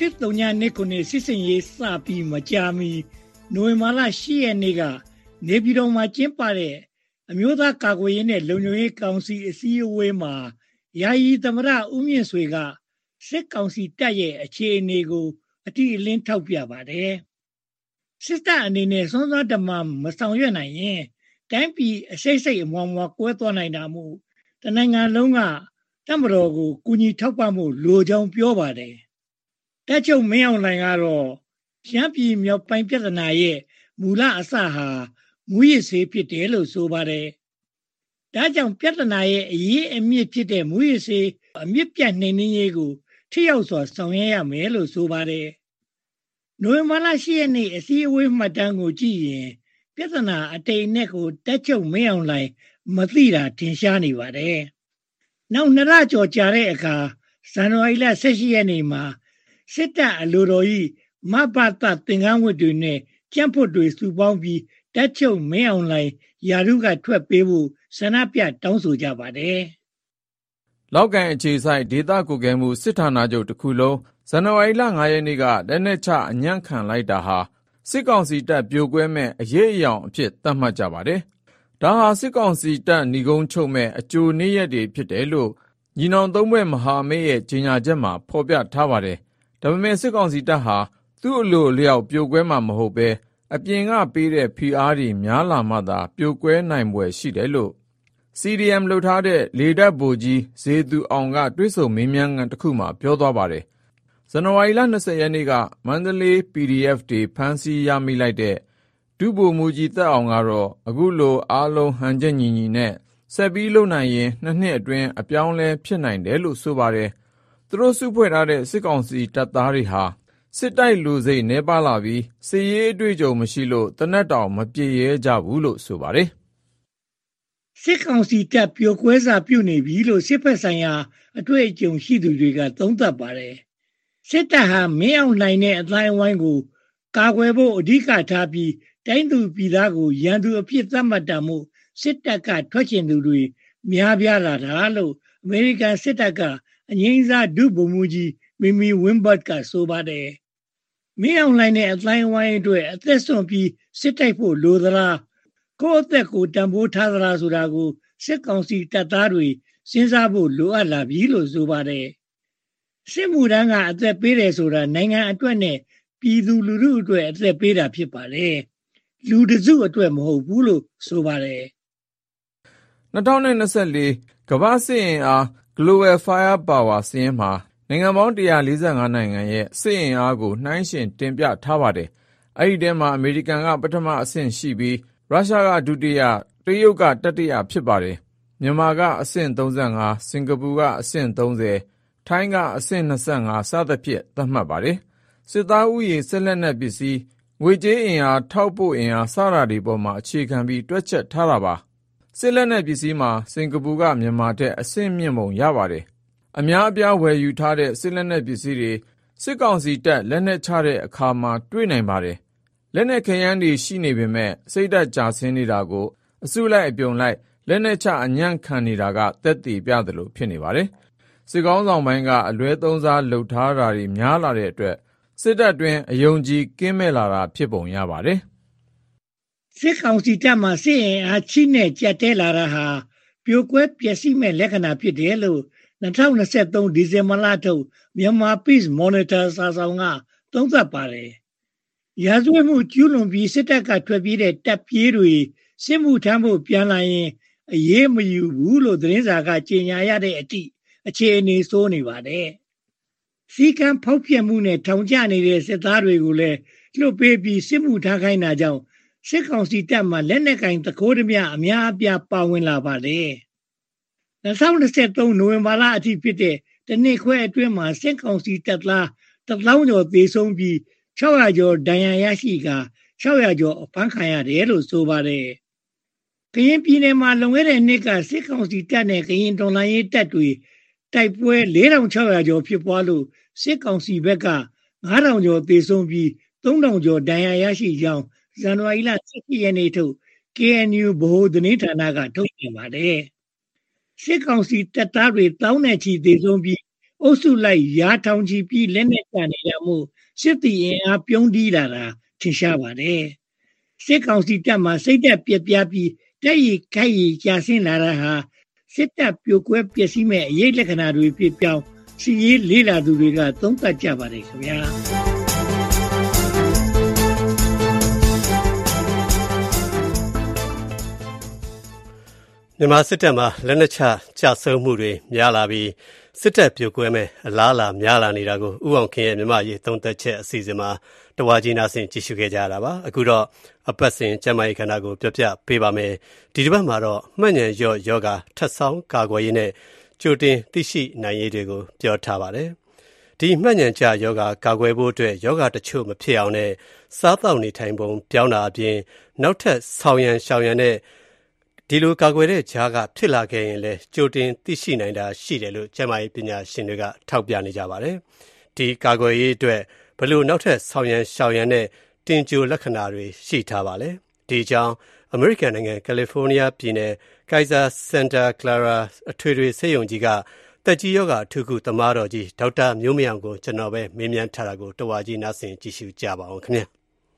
139စစ်စင်ရေးစပြီးမကြာမီနိုဝင်ဘာလ10ရက်နေ့ကနေပြည်တော်မှာကျင်းပတဲ့အမျိုးသားကာကွယ်ရေးနဲ့လုံခြုံရေးကောင်စီအစည်းအဝေးမှာယာယီသမ္မတဦးမြင့်ဆွေကစစ်ကောင်စီတပ်ရဲ့အခြေအနေကိုအတိအလင်းထောက်ပြပါတယ်စစ်တပ်အနေနဲ့စွမ်းစွမ်းတမန်မဆောင်ရွက်နိုင်ရင်တိုင်းပြည်အစိတ်စိတ်အမွားမွားကွဲသွားနိုင်တာမို့တနိုင်ငံလုံးကတပ်မတော်ကိုကူညီထောက်ပံ့မှုလိုကြောင်းပြောပါတယ်တပ်ချုပ်မင်းအောင်လှိုင်ကတော့ရှမ်းပြည်မြောက်ပိုင်းပြည်ထနာရဲ့မူလအစဟာမူရစ်ဆေးဖြစ်တယ်လို့ဆိုပါတယ်ဒါကြောင့်ပြည်ထနာရဲ့အရေးအမြစ်ဖြစ်တဲ့မူရစ်ဆေးအမြစ်ပြတ်နှိမ်နင်းရေးကိုထိရောက်စွာဆောင်ရွက်ရမယ်လို့ဆိုပါတယ်နိုဝင်ဘာလ10ရက်နေ့အစည်းအဝေးမှတ်တမ်းကိုကြည့်ရင်ပြည်ထနာအတိတ်နဲ့ကိုတပ်ချုပ်မင်းအောင်လှိုင်မသိတာထင်ရှားနေပါတယ်နောက်2လကျော်ကြာတဲ့အခါဇန်နဝါရီလ18ရက်နေ့မှာစစ်တပ်အလိုတော်ကြီးမဘသသင်္ကန်းဝတ်တွေနဲ့ကြံ့ဖွတ်တွေစုပေါင်းပြီးတပ်ချုပ်မင်းအောင်လှိုင်ယာရုကထွက်ပေးဖို့ဆန္ဒပြတောင်းဆိုကြပါတယ်။လောက်ကန်အခြေဆိုင်ဒေသကွပ်ကဲမှုစစ်ဌာနချုပ်တစ်ခုလုံးဇန်နဝါရီလ9ရက်နေ့ကလက်နက်ချအညံ့ခံလိုက်တာဟာစစ်ကောင်စီတပ်ပြိုကွဲမဲ့အရေးအယောင်အဖြစ်သတ်မှတ်ကြပါတယ်။ဒါဟာစစ်ကောင်စီတပ်ဏီကုန်းချုပ်မဲ့အကြိုနေ့ရက်တွေဖြစ်တယ်လို့ညီနောင်သုံးဘွဲ့မဟာမိတ်ရဲ့ကြေညာချက်မှာဖော်ပြထားပါတယ်။ဒါပေမဲ့စစ်ကောင်စီတပ်ဟာသူ့အလိုအလျောက်ပြိုကွဲမှာမဟုတ်ဘဲအပြင်ကပေးတဲ့ဖိအားတွေများလာမှသာပြိုကွဲနိုင်ဖွယ်ရှိတယ်လို့ CDM လှုပ်ထားတဲ့လေတပ်ဗိုလ်ကြီးဇေသူအောင်ကတွဲဆုံမေးမြန်းခန်းတစ်ခုမှာပြောသွားပါတယ်။ဇန်နဝါရီလ20ရက်နေ့ကမန္တလေး PDF တွေဖမ်းဆီးရမိလိုက်တဲ့ဒုဗိုလ်မှူးကြီးသက်အောင်ကတော့အခုလိုအားလုံးဟန်ချက်ညီညီနဲ့ဆက်ပြီးလုပ်နိုင်ရင်2နှစ်အတွင်းအပြောင်းလဲဖြစ်နိုင်တယ်လို့ဆိုပါတယ်။သူတို့စုဖွဲ့ထားတဲ့စစ်ကောင်စီတပ်သားတွေဟာစစ်တိုက်လူစိတ်နှဲပါလာပြီးစစ်ရေးအတွေ့အကြုံမရှိလို့တနက်တောင်မပြေရဲကြဘူးလို့ဆိုပါတယ်စစ်ကောင်စီတပ်ပြိုကွဲစာပြုတ်နေပြီလို့စစ်ဖက်ဆိုင်ရာအတွေ့အကြုံရှိသူတွေကသုံးသပ်ပါတယ်စစ်တပ်ဟာမင်းအောင်လှိုင်တဲ့အတိုင်းအဝိုင်းကိုကာကွယ်ဖို့အဓိကထားပြီးတိုင်းသူပြည်သားကိုရန်သူအဖြစ်သတ်မှတ်တာမို့စစ်တပ်ကထွက်ချင်သူတွေများပြားလာတာလို့အမေရိကန်စစ်တပ်ကအငြိမ်းစားဒုဗိုလ်မှူးကြီးမီမီဝင်းဘတ်ကဆိုပါတယ်မင်းအောင်လှိုင်တဲ့အတိုင်းအဝိုင်းအတွက်အသက်ဆုံးပြီးစစ်တိုက်ဖို့လိုသလားကိုယ့်အသက်ကိုတန်ဖိုးထားသလားဆိုတာကိုစစ်ကောင်စီတပ်သားတွေစဉ်းစားဖို့လိုအပ်လာပြီလို့ဆိုပါတယ်စစ်မှုထမ်းကအသက်ပေးတယ်ဆိုတာနိုင်ငံအတွက်နဲ့ပြည်သူလူထုအတွက်အသက်ပေးတာဖြစ်ပါတယ်လူတစုအတွက်မဟုတ်ဘူးလို့ဆိုပါတယ် 2024ကမ္ဘာစစ်အင်အား Global Firepower စာရင်းမှာနိုင်ငံပေါင်း145နိုင်ငံရဲ့စစ်အင်အားကိုနှိုင်းယှဉ်တင်ပြထားပါတယ်။အဲဒီထဲမှာအမေရိကန်ကပထမအဆင့်ရှိပြီးရုရှားကဒုတိယတရုတ်ကတတိယဖြစ်ပါတယ်။မြန်မာကအဆင့်35စင်ကာပူကအဆင့်30ထိုင်းကအဆင့်25စသဖြင့်သတ်မှတ်ပါတယ်စစ်သားဥယေဆက်လက်နက်ပစ္စည်းငွေကြေးအင်အားထောက်ပို့အင်အားစတာတွေပေါ်မှာအခြေခံပြီးတွက်ချက်ထားတာပါစစ်လက်နက်ပစ္စည်းမှာစင်ကာပူကမြန်မာထက်အဆင့်မြင့်ပုံရပါတယ်အများအပြားဝယ်ယူထားတဲ့စစ်လက်နက်ပစ္စည်းတွေစစ်ကောင်စီတပ်လက်နက်ချတဲ့အခါမှာတွေ့နိုင်ပါတယ်လက်နက်ခဲယမ်းတွေရှိနေပေမဲ့စိတ်ဓာတ်ကျဆင်းနေတာကိုအစုလိုက်အပြုံလိုက်လက်နက်ချအညံ့ခံနေတာကသက်သေပြသလိုဖြစ်နေပါတယ်စစ်ကောင်းဆောင်ပိုင်းကအလွဲသုံးစားလုပ်ထားတာတွေများလာတဲ့အတွက်စစ်တပ်တွင်အယုံကြည်ကင်းမဲ့လာတာဖြစ်ပုံရပါတယ်စစ်ကောင်စီတပ်မှစစ်ရင်အားချိနဲ့ကြက်တဲလာတာဟာပြိုကွဲပျက်စီးမဲ့လက္ခဏာဖြစ်တယ်လို့2023ဒီဇင်ဘာလထုတ်မြန်မာ Peace Monitor စာဆောင်ကသုံးသပ်ပါတယ်ရာဇဝတ်မှုကျူးလွန်ပြီးစစ်တပ်ကထွက်ပြေးတဲ့တပ်ပြေးတွေစစ်မှုထမ်းဖို့ပြန်လာရင်အရေးမယူဘူးလို့သတင်းစာကကြေညာရတဲ့အထိအခြေအနေဆိုးနေပါတယ်စီကံဖောက်ဖျက်မှုနဲ့ထောင်ကျနေတဲ့စစ်သားတွေကိုလည်းလွတ်ပေးပြီးစစ်မှုထမ်းခိုင်းတာကြောင့်စစ်ကောင်စီတပ်မှလက်နက်ကင်တကိုးဓမြအများအပြားပါဝင်လာပါတယ်2023နိုဝင်ဘာလအထိဖြစ်တဲ့တနှစ်ခွဲအတွင်းမှာစစ်ကောင်စီတပ်သား1000ကျော်သေဆုံးပြီး600ကျော်ဒဏ်ရာရရှိကာ600ကျော်အဖမ်းခံရတယ်လို့ဆိုပါတယ်ကရင်ပြည်နယ်မှာလွန်ခဲ့တဲ့နှစ်ကစစ်ကောင်စီတပ်နဲ့ကရင်တော်လှန်ရေးတပ်တွေတိုက်ပွဲ4600ကျော်ဖြစ်ပွားလို့စစ်ကောင်စီဘက်က9000ကျော်သေဆုံးပြီး3000ကျော်ဒဏ်ရာရရှိကြောင်းဇန်နဝါရီလ17ရက်နေ့ထုတ် KNU ဗဟိုသတင်းဌာနကထုတ်ပြန်ပါတယ်စစ်ကောင်စီတပ်သားတွေတောင်းနဲ့ချီသေဆုံးပြီးအုပ်စုလိုက်ရာထောင်ချီပြီးလက်နက်ချနေတာမို့စစ်တီအင်အားပြုံးတီးလာတာထင်ရှားပါတယ်စစ်ကောင်စီတပ်မှစိတ်သက်ပြက်ပြားပြီးတက်ရီခိုက်ရီကြာဆင်းလာတာဟာစစ်တပ်ပြိုကွဲပျက်စီးမဲ့အရေးလက္ခဏာတွေဖြစ်ပြောင်းစီရေးလေးလာသူတွေကသုံးသပ်ကြပါတယ်ခင်ဗျာမြန်မာစစ်တပ်မှာလက်နက်ချကြဆုံးမှုတွေများလာပြီးစစ်တပ်ပြိုကွဲမဲ့အလားအလာများလာနေတာကိုဥအောင်ခင်ရဲ့မြန်မာရေးသုံးသက်ချက်အစီအစဉ်မှာတဝါကြီးနာဆင်ကြည့်ရှုခဲ့ကြရတာပါအခုတော့အပတ်စဉ်ကျန်းမာရေးခန္ဓာကိုပြောပြပေးပါမယ်ဒီတစ်ပတ်မှာတော့မှတ်ဉာဏ်ရော့ယောဂထပ်ဆောင်းကာကွယ်ရေးနဲ့ကြိုတင်သိရှိနိုင်ရေးတွေကိုပြောထားပါတယ်ဒီမှတ်ဉာဏ်ကျယောဂကာကွယ်ဖို့အတွက်ယောဂတချို့မဖြစ်အောင်နဲ့စားသောက်နေထိုင်ပုံပြောင်းတာအပြင်နောက်ထပ်ဆောင်ရန်ရှောင်ရန်နဲ့ဒီလိုကာကွယ်တဲ့ကြားကဖြစ်လာခဲ့ရင်လည်းကြိုတင်သိရှိနိုင်တာရှိတယ်လို့ကျန်းမာရေးပညာရှင်တွေကထောက်ပြနေကြပါတယ်ဒီကာကွယ်ရေးအတွက်ဘလို့နောက်ထပ်ဆောင်ရန်ရှောင်ရန်နဲ့တင်ကြိုလက္ခဏာတွေရှိထားပါလဲဒီအကြောင်းအမေရိကန်နိုင်ငံကယ်လီဖိုးနီးယားပြည်နယ် Kaiser Santa Clara အထွေထွေဆေးရုံကြီးကတက်ကြီးယောဂအထူးကုသမားတော်ကြီးဒေါက်တာမျိုးမအောင်ကိုကျွန်တော်ပဲမေးမြန်းထားတာကိုတဝါကြီးနားဆင်ကြည့်ရှုကြပါအောင်ခင်ဗျာ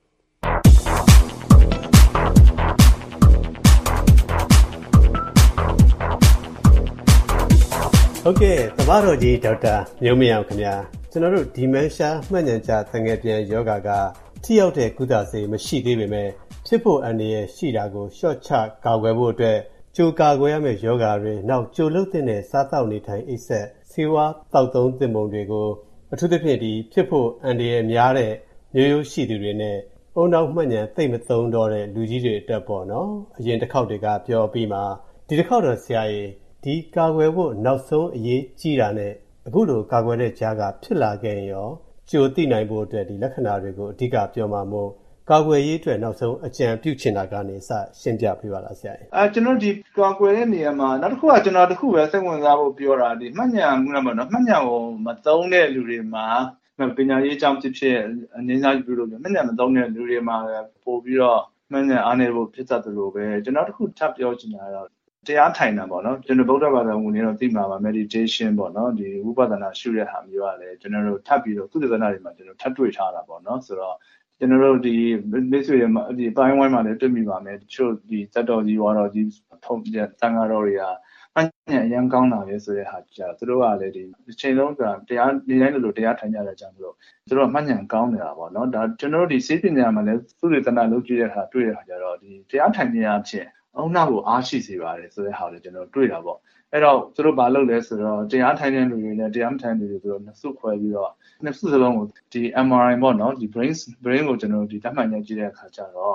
ဟုတ်ကဲ့သဘာတော်ကြီးဒေါက်တာမျိုးမအောင်ခင်ဗျာကျွန်တော်တို့ဒီမန်ရှာမှတ်ဉာဏ်ကျသငယ်ပြန်ယောဂကထိရောက်တဲ့ကုသဆေးမရှိသေးပေမဲ့ဖြစ်ဖို့အန္တရာယ်ရှိတာကိုရှော့ချကာကွယ်ဖို့အတွက်ကြိုကာကွယ်ရမယ့်ယောဂတွေနောက်ကြိုလုပ်တဲ့စားသောက်နေထိုင်အိပ်စက်ဆေးဝါးတောက်သုံးသင့်ပုံတွေကိုအထူးသဖြင့်ဒီဖြစ်ဖို့အန္တရာယ်များတဲ့မျိုးရိုးရှိသူတွေနဲ့အုံနောက်မှတ်ဉာဏ်သိမ့်မသုံးတော့တဲ့လူကြီးတွေအတွက်ပေါ့နော်အရင်တစ်ခေါက်တွေကပြောပြီးမှဒီတစ်ခေါက်တော့ဆရာကြီးဒီကာကွယ်ဖို့နောက်ဆုံးအရေးကြီးတာနဲ့အခုလိုကာကွယ်တဲ့ကြားကဖြစ်လာခဲ့ရင်ရောကြိုသိနိုင်ဖို့အတွက်ဒီလက္ခဏာတွေကိုအဓိကပြောမှာမို့ကာကွယ်ရေးအတွက်နောက်ဆုံးအကြံပြုချင်တာကနေစရှင်းပြပေးပါလားဆရာကြီးကျွန်တော်ဒီကာကွယ်တဲ့နေရာမှာနောက်တစ်ခုကကျွန်တော်တစ်ခုပဲစိတ်ဝင်စားဖို့ပြောတာဒီမှတ်ဉာဏ်မှုနဲ့ပေါ့နော်မှတ်ဉာဏ်ကိုမသုံးတဲ့လူတွေမှာပညာရေးအကြောင်းဖြစ်ဖြစ်အငင်းစားပြုလို့မှတ်ဉာဏ်မသုံးတဲ့လူတွေမှာပို့ပြီးတော့မှတ်ဉာဏ်အားနည်းဖို့ဖြစ်တတ်တယ်လို့ပဲကျွန်တော်တစ်ခုထပ်ပြောချင်တာတော့တရားထိုင်တာပေါ့နော်ကျွန်တော်ဗုဒ္ဓဘာသာဝင်တွေတော့သိမှာပါ meditation ပေါ့နော်ဒီဝိပဿနာရှုတဲ့ဟာမျိုးရတယ်ကျွန်တော်တို့ထပ်ပြီးတော့သုတေသနတွေမှာကျွန်တော်ထပ်တွေ့ထားတာပေါ့နော်ဆိုတော့ကျွန်တော်တို့ဒီမိတ်ဆွေတွေမှာဒီပိုင်းဝိုင်းမှာလည်းတွေ့မိပါမယ်တချို့ဒီဇတ်တော်ကြီးဝါတော်ကြီးထုံးတဲ့တန်ဃာတော်တွေကမှတ်ဉာဏ်အရင်ကောင်းတာပဲဆိုတဲ့ဟာကြာသူတို့ကလည်းဒီအချိန်လုံးကတရားနေတိုင်းလိုတရားထိုင်ကြတဲ့ကြောင့်သူတို့ကမှတ်ဉာဏ်ကောင်းနေတာပေါ့နော်ဒါကျွန်တော်တို့ဒီစေပညာမှာလည်းသုတေသနလုပ်ကြည့်တဲ့အခါတွေ့တဲ့အခါကျတော့ဒီတရားထိုင်နေရဖြစ်အုံနောက်ကိုအားရှိစေပါတယ်ဆိုတဲ့ဟာကိုကျွန်တော်တွေ့တာပေါ့အဲ့တော့သူတို့ဘာလုပ်လဲဆိုတော့တရားထိုင်တဲ့လူတွေနဲ့တရားမထိုင်တဲ့လူတွေဆိုတော့နှစ်စုခွဲပြီးတော့နှစ်စုစလုံးကိုဒီ MRI ပေါ့နော်ဒီ brain ကိုကျွန်တော်ဒီဓာတ်မှန်ရိုက်ကြည့်တဲ့အခါကျတော့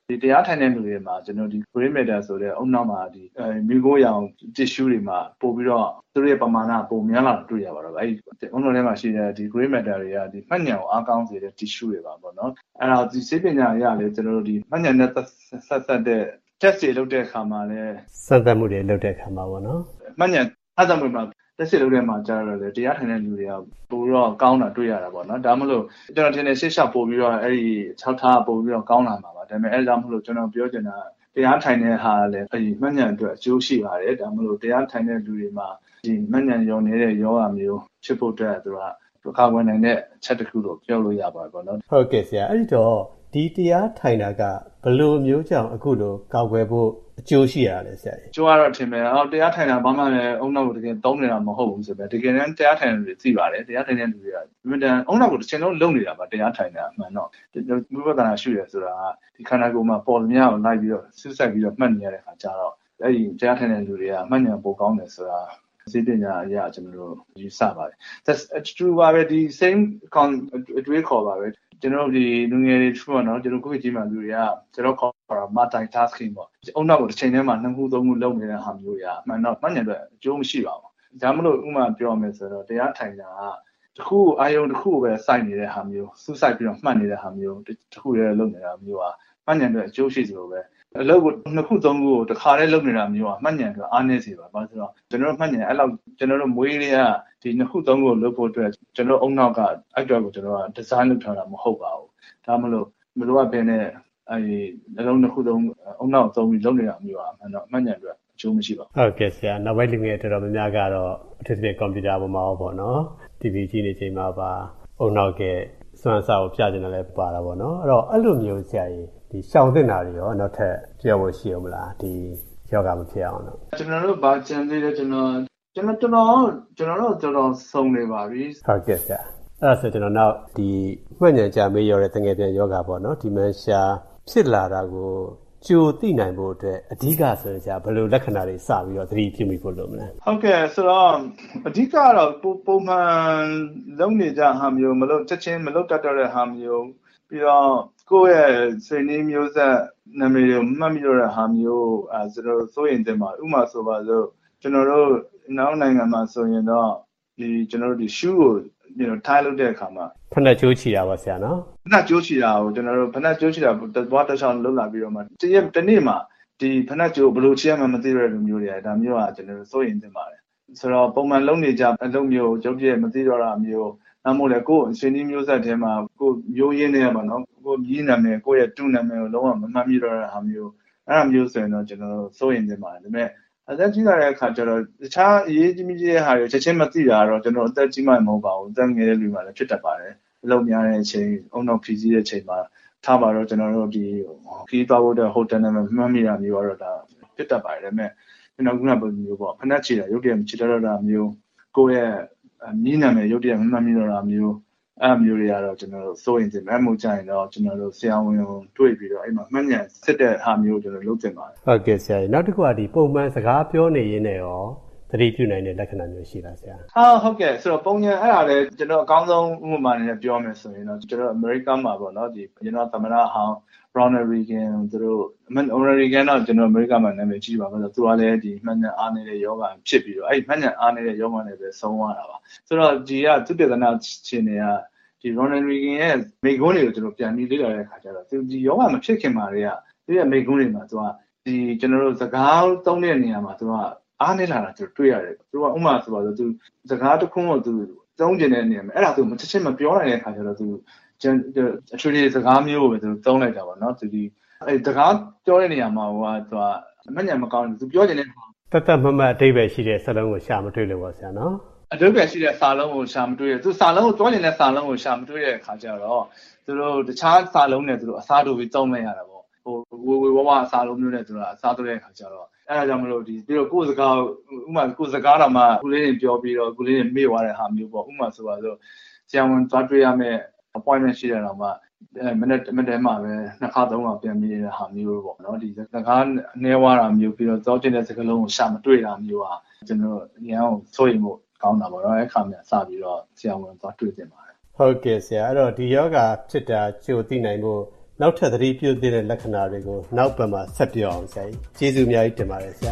ဒီတရားထိုင်တဲ့လူတွေမှာကျွန်တော်ဒီ gray matter ဆိုတဲ့အုံနောက်မှာဒီမိခိုးရောင် tissue တွေမှာပို့ပြီးတော့သူတို့ရဲ့ပမာဏပုံများလာတွေ့ရပါတော့အဲ့ဒီအုံနောက်ထဲမှာရှိတဲ့ဒီ gray matter တွေကဒီမှတ်ဉာဏ်ကိုအားကောင်းစေတဲ့ tissue တွေပါပေါ့နော်အဲ့တော့ဒီစိတ်ပညာအရလည်းကျွန်တော်တို့ဒီမှတ်ဉာဏ်နဲ့ဆက်တဲ့ test တွေလုပ်တဲ့အခါမှာလည်းစမ်းသပ်မှုတွေလုပ်တဲ့အခါမှာပေါ့နော်မှတ်ဉာဏ်အားသမှုမှာတက်စစ်လုပ်တဲ့မှာကြာတော့လေတရားထိုင်တဲ့လူတွေကပိုပြီးတော့ကောင်းတာတွေ့ရတာပေါ့နော်ဒါမှမဟုတ်ကျွန်တော်ထင်တယ်ရှေ့လျှောက်ပို့ပြီးတော့အဲ့ဒီ6ထားပို့ပြီးတော့ကောင်းလာမှာပါဒါပေမဲ့အဲ့ဒါမှမဟုတ်ကျွန်တော်ပြောချင်တာတရားထိုင်တဲ့ဟာလည်းအဲ့ဒီမှတ်ဉာဏ်အတွက်အကျိုးရှိပါတယ်ဒါမှမဟုတ်တရားထိုင်တဲ့လူတွေမှာဒီမှတ်ဉာဏ်ယုံနေတဲ့ယောဂမျိုးဖြစ်ဖို့အတွက်သူကကာကွယ်နိုင်တဲ့ချက်တစ်ခုလို့ပြောလို့ရပါတယ်ပေါ့နော်ဟုတ်ကဲ့ဆရာအဲ့ဒီတော့ဒီတရားထိုင်တာကဘယ်လိုမျိုးကြောင့်အခုလိုကာကွယ်ဖို့အကျိုးရှိရလဲဆရာကျိုးကတော့ထင်မယ်တရားထိုင်တာဘာမှလည်းအုံနောက်ကိုတကယ်သုံးနေတာမဟုတ်ဘူးဆိုပဲတကယ်တမ်းတရားထိုင်တဲ့လူတွေသိပါတယ်တရားထိုင်တဲ့လူတွေကမြင်တဲ့အုံနောက်ကိုတစ်ချိန်လုံးလုံနေတာပါတရားထိုင်တာအမှန်တော့ဝိပဿနာရှုရဆိုတာဒီခန္ဓာကိုယ်မှာပေါ်မြအောင်လိုက်ပြီးတော့ဆူဆက်ပြီးတော့မှတ်နေရတဲ့အခါကျတော့အဲ့ဒီတရားထိုင်တဲ့လူတွေကမှတ်ဉာဏ်ပိုကောင်းတယ်ဆိုတာစိတ်ပညာအရာကျွန်တော်တို့ယူဆပါတယ် that's true ပါပဲဒီ same အတွေးခေါ်ပါပဲကျွန်တော်ဒီလူငယ်တွေထူပါတော့ကျွန်တော်ကိုယ့်ကြီးမှလူတွေကကျွန်တော်ခေါ်တာ multitasking ပေါ့အုံနောက်ကိုတစ်ချိန်တည်းမှာ2ခု3ခုလုပ်နေတဲ့ဟာမျိုးတွေအမှန်တော့မှတ်ဉာဏ်အတွက်အကျိုးမရှိပါဘူးဒါမှမဟုတ်ဥပမာပြောမယ်ဆိုတော့တရားထိုင်တာကတစ်ခုအာယုံတစ်ခုပဲစိုက်နေတဲ့ဟာမျိုးစူးစိုက်ပြီးတော့မှတ်နေတဲ့ဟာမျိုးတစ်ခုတည်းလုပ်နေတာမျိုးဟာမှတ်ဉာဏ်အတွက်အကျိုးရှိသလိုပဲအလုပ်ကို2ခု3ခုကိုတစ်ခါတည်းလုပ်နေတာမျိုးကမှတ်ဉာဏ်အတွက်အားနည်းစေပါဘာလို့ဆိုတော့ကျွန်တော်တို့မှတ်ဉာဏ်အဲ့လောက်ကျွန်တော်တို့မွေးလေးကဒီ2ခု3ခုကိုလုပ်ဖို့အတွက်ကျွန်တော်အုံနောက်ကအဲ့တော့ကိုကျွန်တော်က design လုပ်ထားတာမဟုတ်ပါဘူးဒါမှမဟုတ်မလိုအပ်ဘဲနဲ့အဲဒီနှလုံး2ခု3အုံနောက်သုံးပြီးလုပ်နေတာမျိုးကမှန်တော့မှတ်ဉာဏ်အတွက်အကျိုးမရှိပါဘူးဟုတ်ကဲ့ဆရာနောက်ပိုင်းလူငယ်တော်တော်များများကတော့အထူးသဖြင့်ကွန်ပျူတာပေါ်မှာပေါ့နော် TV ကြည့်နေချိန်မှာပါအုံနောက်ကစွမ်းစားကိုပြချင်တယ်လည်းပါတာပေါ့နော်အဲ့တော့အဲ့လိုမျိုးဆရာကြီးဒီရှောင်သင့်တာတွေရောနောက်ထပ်ပြောဖို့ရှိအောင်မလားဒီယောဂမဖြစ်အောင်တော့ကျွန်တော်တို့ဗာကျန်သေးတယ်ကျွန်တော်တို့စုံနေပါပြီဟုတ်ကဲ့ဆရာအဲ့ဒါဆိုကျွန်တော်နောက်ဒီမှတ်ဉာဏ်ကြမေးရတဲ့တငယ်ပြန်ယောဂပေါ့နော်ဒီမန်ရှာဖြစ်လာတာကိုကြိုသိနိုင်ဖို့အတွက်အဓိကဆိုရင်ဆရာဘယ်လိုလက္ခဏာတွေစပြီးတော့သတိပြုမိဖို့လုပ်မလဲဟုတ်ကဲ့ဆိုတော့အဓိကတော့ပုံမှန်လုပ်နေကြဟာမျိုးမလုပ်ချက်ချင်းမလုပ်တတ်တဲ့ဟာမျိုးပြီးတော့ကိုယ့်ရဲ့စိတ်နှင်းမျိုးဆက်နာမည်တွေမှတ်မိတော့တဲ့ဟာမျိုးကျွန်တော်တို့စိုးရင်တင်ပါဥပမာဆိုပါစို့ကျွန်တော်တို့နောက်နိုင်ငံမှာဆိုရင်တော့ဒီကျွန်တော်တို့ဒီ shoe ကိုထားလုပ်တဲ့အခါမှာဖက်နှက်ကျိုးချီတာပါဆရာနော်ဖက်နှက်ကျိုးချီတာကိုကျွန်တော်တို့ဖက်နှက်ကျိုးချီတာဘွားတစ်ချောင်းလုပ်လာပြီးတော့မှတနေ့မှာဒီဖက်နှက်ကျိုးဘယ်လိုချီရမှမသိရတဲ့လူမျိုးတွေဒါမျိုးကကျွန်တော်တို့စိုးရင်တင်ပါတယ်ဆိုတော့ပုံမှန်လုပ်နေကြအလုပ်မျိုးကျုပ်ပြည့်မသိတော့တာမျိုးနောက်မို့လဲကိုယ်ရှင်ဒီမျိုးဆက်ထဲမှာကိုမျိုးရင်းနေရပါတော့ကိုမြည်နာမည်ကိုယ့်ရဲ့တူနာမည်ကိုလုံးဝမမှတ်မိတော့တဲ့ဟာမျိုးအဲ့ဒါမျိုးဆိုရင်တော့ကျွန်တော်တို့စိုးရင်တင်ပါတယ်ဒါပေမဲ့အသက်ကြီးလာတဲ့အခါကျတော့တခြားအရေးကြီးတဲ့ဟာတွေချက်ချင်းမသိတာတော့ကျွန်တော်အသက်ကြီးမှမဟုတ်ပါဘူးအသက်ငယ်တဲ့လူမှလည်းဖြစ်တတ်ပါတယ်အလုပ်များတဲ့အချိန်အုံနောက်ဖြည့်စည်းတဲ့အချိန်မှာထားပါတော့ကျွန်တော်တို့ဒီခီးသွားဖို့တဲ့ဟိုတယ်နဲ့မှတ်မိတာမျိုးတော့ဒါဖြစ်တတ်ပါတယ်ဒါပေမဲ့ကျွန်တော်ကပုံမျိုးပေါ့ဖက်နှက်ချီတာရုပ်တရက်ချီတော့တာမျိုးကိုယ့်ရဲ့မြင်းနာမည်ရုပ်တရက်မှတ်မိတော့တာမျိုးအဲ့မျိုးတွေကတော့ကျွန်တော်တို့စိုးရင်တင်မဲ့မှုကြရင်တော့ကျွန်တော်တို့ဆရာဝန်ကိုတွေ့ပြီးတော့အဲ့မှာမှတ်ဉာဏ်စစ်တဲ့ဟာမျိုးကျွန်တော်လုပ်တင်ပါတယ်ဟုတ်ကဲ့ဆရာနောက်တစ်ခုကဒီပုံမှန်စကားပြောနေရင်းနဲ့ရောသတိပြုနိုင်တဲ့လက္ခဏာမျိုးရှိလားဆရာဟုတ်ကဲ့ဆိုတော့ပုံဉာဏ်အဲ့ဒါလည်းကျွန်တော်အကောင်းဆုံးဥပမာနဲ့ပြောမယ်ဆိုရင်တော့ကျွန်တော်အမေရိကန်မှာပေါ့နော်ဒီကျွန်တော်သမ္မတဟောင်း Ronald Reagan သူတို့ Ronald Reagan တော့ကျွန်တော်အမေရိကန်မှာနာမည်ကြီးပါဆိုတော့သူကလည်းဒီမှတ်ဉာဏ်အားနေတဲ့ယောဂဖြစ်ပြီးတော့အဲ့မှတ်ဉာဏ်အားနေတဲ့ယောဂနဲ့ပဲဆုံးသွားတာပါဆိုတော့ဒီကသူတေသနာရှင်တွေကဒီ Ronald Reagan ရဲ့မိကွန်းတွေကိုကျွန်တော်ပြန်ပြီးလေ့လာတဲ့အခါကျတော့ဒီယောဂမဖြစ်ခင်မှာတွေကသူရဲ့မိကွန်းတွေမှာသူကဒီကျွန်တော်တို့စကားသုံးတဲ့နေရာမှာသူကအားနေလာတာသူတွေ့ရတယ်သူကဥမာဆိုပါဆိုသူစကားတစ်ခုကိုသူသုံးကျင်တဲ့နေရာမှာအဲ့ဒါသူချက်ချင်းမပြောနိုင်တဲ့အခါကျတော့သူအထူးစကားမျိုးကိုပဲသူသုံးလိုက်တာပေါ့နော်သူဒီအဲ့စကားပြောတဲ့နေရာမှာဟိုကသူကအမှတ်ဉာဏ်မကောင်းဘူးသူပြောကျင်တဲ့တတ်မမှတ်အဓိပ္ပာယ်ရှိတဲ့စလုံးကိုရှာမတွေ့လို့ပါဆရာနော်အဓိပ္ပာယ်ရှိတဲ့စာလုံးကိုရှာမတွေ့ရသူစာလုံးကိုတွန်းနေတဲ့စာလုံးကိုရှာမတွေ့တဲ့အခါကျတော့သူတို့တခြားစာလုံးနဲ့သူတို့အစားထိုးပြီးသုံးလိုက်ရတာပေါ့ဟိုဝေဝဝအစားလုံးမျိုးနဲ့သူတို့အစားထိုးတဲ့အခါကျတော့အဲ့ဒါကြောင့်မလို့ဒီပြီးတော့ကိုယ်စကားဥမာကိုယ်စကားတော့မှခုလေးတွေပြောပြီးတော့ခုလေးတွေမေ့သွားတဲ့ဟာမျိုးပေါ့ဥမာဆိုပါဆိုဆရာဝန်သွားတွေ့ရမယ့် appointment ရှိတဲ့တော့မှမိနစ်တည်းမှာပဲနှစ်ခါသုံးခါပြန်ပြီးတဲ့ဟာမျိုးပေါ့နော်ဒီစကားနဲဝါတာမျိုးပြီးတော့ကြောက်ကျင်တဲ့စကားလုံးကိုရှာမတွေ့တာမျိုးဟာကျွန်တော်ရန်အောင်စိုးရိမ်မှုကောင်းတာပေါ့နော်အဲ့ခါမှစပြီးတော့ဆရာဝန်သွားတွေ့တင်ပါတယ်ဟုတ်ကဲ့ဆရာအဲ့တော့ဒီယောဂဖြစ်တာကြိုသိနိုင်ဖို့နောက်ထပ်သတိပြုသင့်တဲ့လက္ခဏာတွေကိုနောက်ပတ်မှာဆက်ပြောအောင်ဆရာကြီးကျေးဇူးအများကြီးတင်ပါတယ်ဆရာ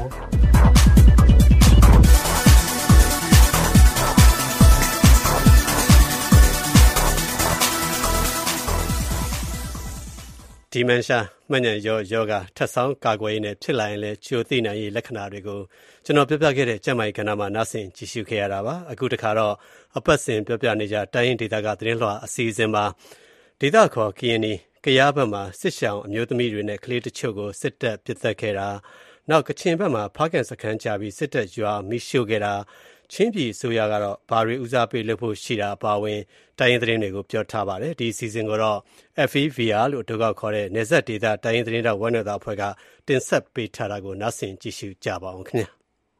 ဒီမန်ရှာမှန်ညံယောဂထပ်ဆောင်ကာကွယ်ရေးနဲ့ဖြစ်လာရင်လည်းကြိုသိနိုင်ရေးလက္ခဏာတွေကိုကျွန်တော်ပြောပြခဲ့တဲ့ကျန်းမာရေးကဏ္ဍမှာနားဆင်ကြည့်ရှုခဲ့ရတာပါအခုတခါတော့အပတ်စဉ်ပြောပြနေကြတိုင်းရင်းဒေသကသတင်းလွှာအစီအစဉ်မှာဒေသခေါ်ကရင်နီကရားဘက်မှာစစ်ရှောင်အမျိုးသမီးတွေနဲ့ကလေးတချို့ကိုစစ်တပ်ပစ်သက်ခဲ့တာနောက်ကချင်ဘက်မှာဖားကန်စခန်းချပြီးစစ်တပ်ရွာမိရှို့ခဲ့တာချင်းပြည်ဆိုရကတော့ဘာတွေဦးစားပေးလုပ်ဖို့ရှိတာအပါအဝင်တိုင်းရင်းသတင်းတွေကိုပြောထားပါတယ်ဒီစီစဉ်ကိုတော့ FEVR လို့အတူကောက်ခေါ်တဲ့နေဆက်ဒေသတိုင်းရင်းသတင်းတော်ဝန်တော်သားအဖွဲ့ကတင်ဆက်ပေးထားတာကိုနားဆင်ကြည့်ရှုကြပါအောင်ခင်ဗျာ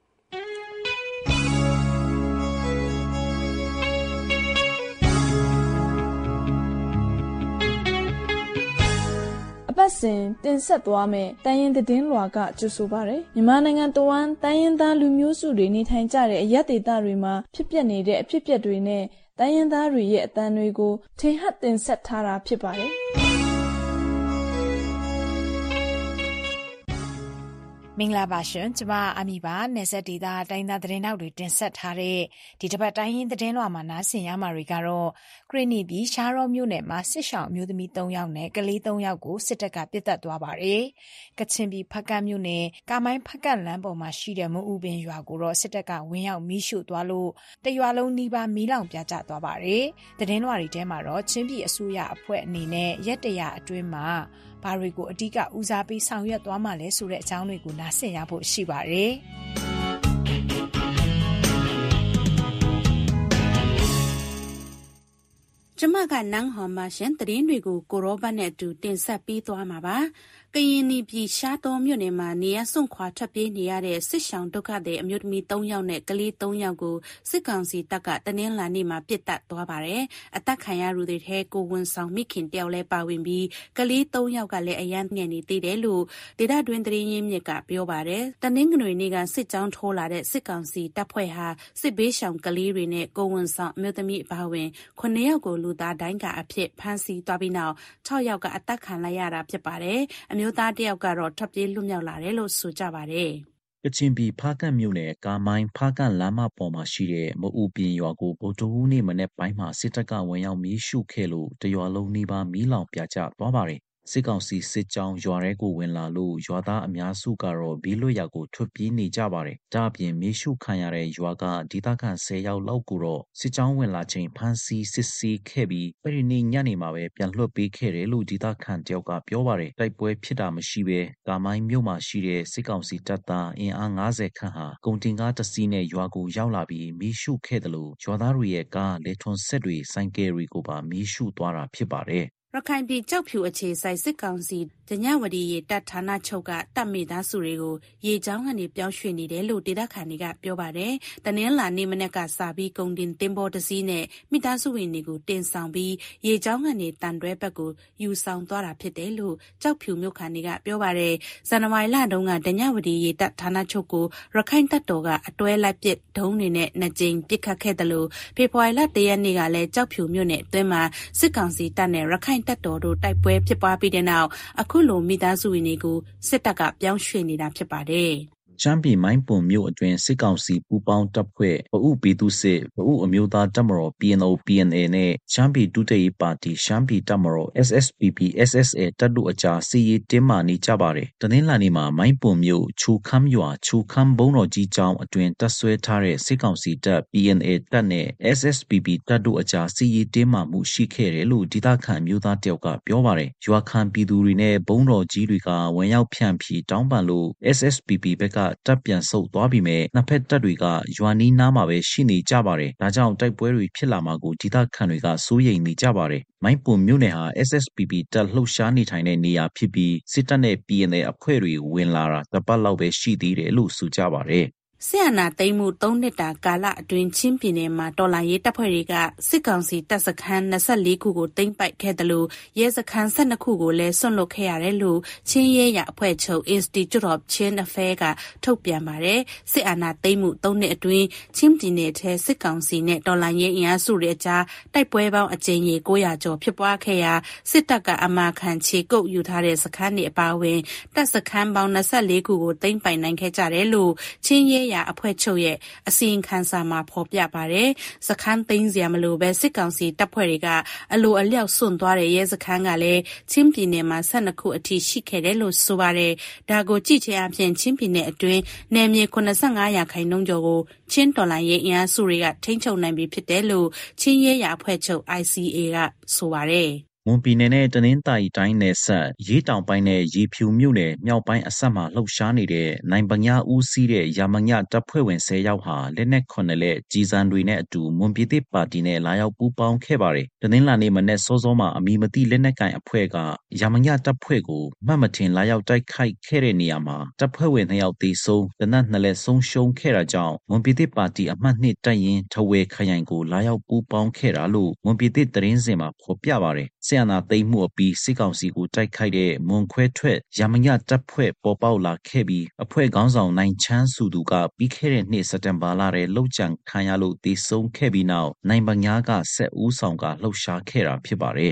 ပတ်စဉ်တင်ဆက်သွားမယ်တိုင်းရင်းသတင်းလွှာကကြိုဆိုပါရယ်မြန်မာနိုင်ငံတဝန်းတိုင်းရင်းသားလူမျိုးစုတွေနေထိုင်ကြတဲ့အရပ်ဒေသတွေမှာဖြစ်ပျက်နေတဲ့အဖြစ်အပျက်တွေနဲ့တိုင်းရင်းသားတွေရဲ့အသံတွေကိုထင်ဟပ်တင်ဆက်ထားတာဖြစ်ပါတယ်မင်္ဂလာပါရှင်ကျမအမီပါနေဆက်ဒေတာတိုင်းသားသတင်းနောက်တွေတင်ဆက်ထားတဲ့ဒီတစ်ပတ်တိုင်းရင်းသတင်းလွှာမှာနားဆင်ရမှာတွေကတော့ခရစ်နီပြည်ရှားရောမြို့နယ်မှာစစ်ဆောင်အမျိုးသမီး3ယောက်နဲ့ကလေး3ယောက်ကိုစစ်တပ်ကပစ်သတ်သွားပါတယ်ကချင်ပြည်ဖကတ်မြို့နယ်ကာမိုင်းဖကတ်လမ်းပေါ်မှာရှိတဲ့မူဦးပင်ရွာကိုတော့စစ်တပ်ကဝင်ရောက်မီးရှို့သွားလို့တရွာလုံးနီးပါးမီးလောင်ပြာကျသွားပါတယ်သတင်းလွှာတွေထဲမှာတော့ချင်းပြည်အစိုးရအဖွဲ့အနေနဲ့ရက်တရာအတွင်းမှာဘာတွေကိုအဓိကဦးစားပေးဆောင်ရွက်သွားမှလဲဆိုတဲ့အကြောင်းတွေကိုနားဆင်ရဖို့ရှိပါတယ်။ကျမကနန်းဟော်မှာရှင်သတင်းတွေကိုကိုရောဘတ်နဲ့အတူတင်ဆက်ပေးသွားမှာပါ။ကရင်နီပြည်ရှားတော်မြို့နယ်မှာနေရစွန့်ခွာထွက်ပြေးနေရတဲ့စစ်ရှောင်ဒုက္ခသည်အမျိုးသမီး3ယောက်နဲ့ကလေး3ယောက်ကိုစစ်ကောင်စီတပ်ကတနင်္လာနေ့မှာပစ်တက်သွားပါတယ်။အသက်ခံရသူတွေထဲကိုဝန်ဆောင်မိခင်တယောက်လည်းပါဝင်ပြီးကလေး3ယောက်ကလည်းအရန်ငယ်နေသေးတယ်လို့ဒေသတွင်းသတင်းရင်းမြစ်ကပြောပါတယ်။တနင်္ဂနွေနေ့ကစစ်ကြောင်းထိုးလာတဲ့စစ်ကောင်စီတပ်ဖွဲ့ဟာစစ်ဘေးရှောင်ကလေးတွေနဲ့ကိုဝန်ဆောင်အမျိုးသမီးအပါအဝင်9ယောက်ကိုလူသားတိုင်းကအဖြစ်ဖမ်းဆီးသွားပြီးနောက်6ယောက်ကအသက်ခံလိုက်ရတာဖြစ်ပါတယ်။အမျိုးသားတယောက်ကတော့ထွက်ပြေးလွတ်မြောက်လာတယ်လို့ဆိုကြပါတယ်။ကချင်ပြည်ဖားကန့်မြို့နယ်ကာမိုင်းဖားကန့်လမ်းမပေါ်မှာရှိတဲ့မအူပင်ရွာကိုဗုဒ္ဓဟူးနေ့မနေ့ပိုင်းမှာစစ်တပ်ကဝင်ရောက်မီးရှို့ခဲ့လို့တရွာလုံးနီးပါးမီးလောင်ပြာကျသွားပါတယ်။စစ်ကောင်စီစစ်ကြောင်းရွာထဲကိုဝင်လာလို့ရွာသားအများစုကတော့ဘေးလွတ်ရာကိုထွက်ပြေးနေကြပါတယ်။ဒါအပြင်မီးရှို့ခံရတဲ့ရွာကဒေသခံ10ယောက်လောက်ကိုတော့စစ်ကြောင်းဝင်လာချိန်ဖမ်းဆီးစစ်ဆေးခဲ့ပြီးအဲ့ဒီနေ့ညနေမှာပဲပြန်လွှတ်ပေးခဲ့တယ်လို့ဒေသခံတယောက်ကပြောပါတယ်။တိုက်ပွဲဖြစ်တာမရှိဘဲကာမိုင်းမြို့မှာရှိတဲ့စစ်ကောင်စီတပ်သားအင်အား90ခန့်ဟာကုန်တင်ကားတစ်စီးနဲ့ရွာကိုရောက်လာပြီးမီးရှို့ခဲ့တယ်လို့ရွာသားတွေရဲ့ကားလေထွန်ဆက်တွေဆိုင်ကယ်တွေကိုပါမီးရှို့သွားတာဖြစ်ပါတယ်။ရခိုင်ပြည်ကြောက်ဖြူအခြေဆိုင်စစ်ကောင်စီဒညဝတီရေတပ်ဌာနချုပ်ကတပ်မိသားစုတွေကိုရေချောင်းကနေပြောင်းရွှေ့နေတယ်လို့ဒေသခံတွေကပြောပါတယ်။တနင်္လာနေ့မနက်ကစပြီးကုန်တင်တင်ပေါ်တစ်စီးနဲ့မိသားစုဝင်တွေကိုတင်ဆောင်ပြီးရေချောင်းကနေတန်တွဲဘက်ကိုယူဆောင်သွားတာဖြစ်တယ်လို့ကြောက်ဖြူမြို့ခံတွေကပြောပါတယ်။ဇန်နဝါရီလတုန်းကဒညဝတီရေတပ်ဌာနချုပ်ကိုရခိုင်တပ်တော်ကအတွဲလိုက်ပစ်ဒုံးတွေနဲ့နှစ်ကြိမ်ပစ်ခတ်ခဲ့တယ်လို့ဖေဖော်ဝါရီလ1ရက်နေ့ကလည်းကြောက်ဖြူမြို့နယ်အတွင်းမှာစစ်ကောင်စီတပ်နဲ့ရခိုင်တပ်တော်တို့တိုက်ပွဲဖြစ်ပွားပြီးတဲ့နောက်အခုလိုမိသားစုဝင်တွေကိုစစ်တပ်ကပြောင်းရွှေ့နေတာဖြစ်ပါတယ်။ချမ်းပြည်မိုင်းပွန်မြို့အတွင်းစစ်ကောင်စီပူးပေါင်းတပ်ဖွဲ့ပအုပြည်သူစစ်ပအုအမျိုးသားတပ်မတော် PNO PNA နဲ့ချမ်းပြည်ဒုတိယပါတီချမ်းပြည်တပ်မတော် SSPP SSA တပ်တို့အကြားစစ်ရေးတင်းမာနေကြပါတယ်။တနင်္လာနေ့မှာမိုင်းပွန်မြို့ချူခမ်းရွာချူခမ်းဘုံတော်ကြီးကျောင်းအတွင်းတပ်ဆွဲထားတဲ့စစ်ကောင်စီတပ် PNA တပ်နဲ့ SSPP တပ်တို့အကြားစစ်ရေးတင်းမာမှုရှိခဲ့တယ်လို့ဒေသခံမျိုးသားတယောက်ကပြောပါတယ်။ရွာခံပြည်သူတွေနဲ့ဘုံတော်ကြီးတွေကဝင်ရောက်ဖြန့်ဖြီးတောင်းပန်လို့ SSPP ဘက်ကတပ်ပြန်ဆုတ်သွားပြီးမဲ့နှစ်ဖက်တပ်တွေကရွာနီးနားမှာပဲရှိနေကြပါတယ်။ဒါကြောင့်တိုက်ပွဲတွေဖြစ်လာမှာကိုဒေသခံတွေကစိုးရိမ်နေကြပါတယ်။မိုင်းပွန်မြို့နယ်ဟာ SSPP တပ်လှုပ်ရှားနေထိုင်တဲ့နေရာဖြစ်ပြီးစစ်တပ်နဲ့ PNA အဖွဲ့တွေဝင်လာတာတပတ်လောက်ပဲရှိသေးတယ်လို့ဆိုကြပါတယ်။ဆီယနာသိမ်းမှု3နှစ်တာကာလအတွင်းချင်းပြည်နယ်မှာတော်လှန်ရေးတပ်ဖွဲ့တွေကစစ်ကောင်စီတပ်စခန်း24ခုကိုသိမ်းပိုက်ခဲ့တယ်လို့ရဲစခန်း12ခုကိုလည်းဆွန့်လွတ်ခဲ့ရတယ်လို့ချင်းရဲရအဖွဲ့ချုပ် Institute of Chin Affairs ကထုတ်ပြန်ပါတယ်စစ်အာဏာသိမ်းမှု3နှစ်အတွင်းချင်းပြည်နယ်ထဲစစ်ကောင်စီနဲ့တော်လှန်ရေးအင်အားစုတွေအကြားတိုက်ပွဲပေါင်းအကြိမ်ရေ900ကျော်ဖြစ်ပွားခဲ့ရာစစ်တပ်ကအမာခံခြေကုပ်ယူထားတဲ့စခန်းတွေအပါအဝင်တပ်စခန်းပေါင်း24ခုကိုသိမ်းပိုက်နိုင်ခဲ့ကြတယ်လို့ချင်းရဲအဖွဲ့ချုပ်ရဲ့အစီရင်ခံစာမှာဖော်ပြပါတယ်စခန်းသိမ်းစရာမလိုပဲစစ်ကောင်စီတပ်ဖွဲ့တွေကအလိုအလျောက်စွန့်သွားတဲ့ရဲစခန်းကလည်းချင်းပြည်နယ်မှာ12ခုအထိရှိခဲ့တယ်လို့ဆိုပါတယ်ဒါကိုကြည့်ချင်အပြင်ချင်းပြည်နယ်အတွင်းနယ်မြေ85%ကျော်ကိုချင်းတော်လိုင်းရေးအင်အားစုတွေကထိန်းချုပ်နိုင်ပြီဖြစ်တယ်လို့ချင်းရဲရအဖွဲ့ချုပ် ICA ကဆိုပါတယ်မွန်ပြည်နယ်နဲ့တနင်္သာရီတိုင်းနယ်ဆက်ရေးတောင်ပိုင်းနဲ့ရေဖြူမြို့နယ်မြောက်ပိုင်းအစပ်မှာလှုပ်ရှားနေတဲ့နိုင်ပညာဦးစီးတဲ့ရာမညတပ်ဖွဲ့ဝင်10ယောက်ဟာလက်နက်9လက်ကြီးစံတွေနဲ့အတူမွန်ပြည်သစ်ပါတီနဲ့လာရောက်ပူးပေါင်းခဲ့ပါတယ်။တနင်္လာနေ့မနေ့စောစောမှာအမီမတိလက်နက်ကင်အဖွဲ့ကရာမညတပ်ဖွဲ့ကိုမှတ်မထင်လာရောက်တိုက်ခိုက်ခဲ့တဲ့နေရာမှာတပ်ဖွဲ့ဝင်2ယောက်သေဆုံးတနက်2လက်ဆုံးရှုံးခဲ့တာကြောင့်မွန်ပြည်သစ်ပါတီအမှတ်2တပ်ရင်းထဝယ်ခရိုင်ကိုလာရောက်ပူးပေါင်းခဲ့တာလို့မွန်ပြည်သစ်သတင်းစင်မှာဖော်ပြပါတယ်။ဆီယနာသိမ်းမှုအပြီးစစ်ကောင်စီကိုတိုက်ခိုက်တဲ့မွန်ခွဲထွက်ရမညတပ်ဖွဲ့ပေါ်ပေါက်လာခဲ့ပြီးအဖွဲ့ခေါင်းဆောင်နိုင်ချမ်းစုသူကပြီးခဲ့တဲ့နှစ်စက်တင်ဘာလထဲလှုပ်ကြံခံရလို့သေဆုံးခဲ့ပြီးနောက်နိုင်ပညာကဆက်ဦးဆောင်ကလှုပ်ရှားခဲ့တာဖြစ်ပါတယ်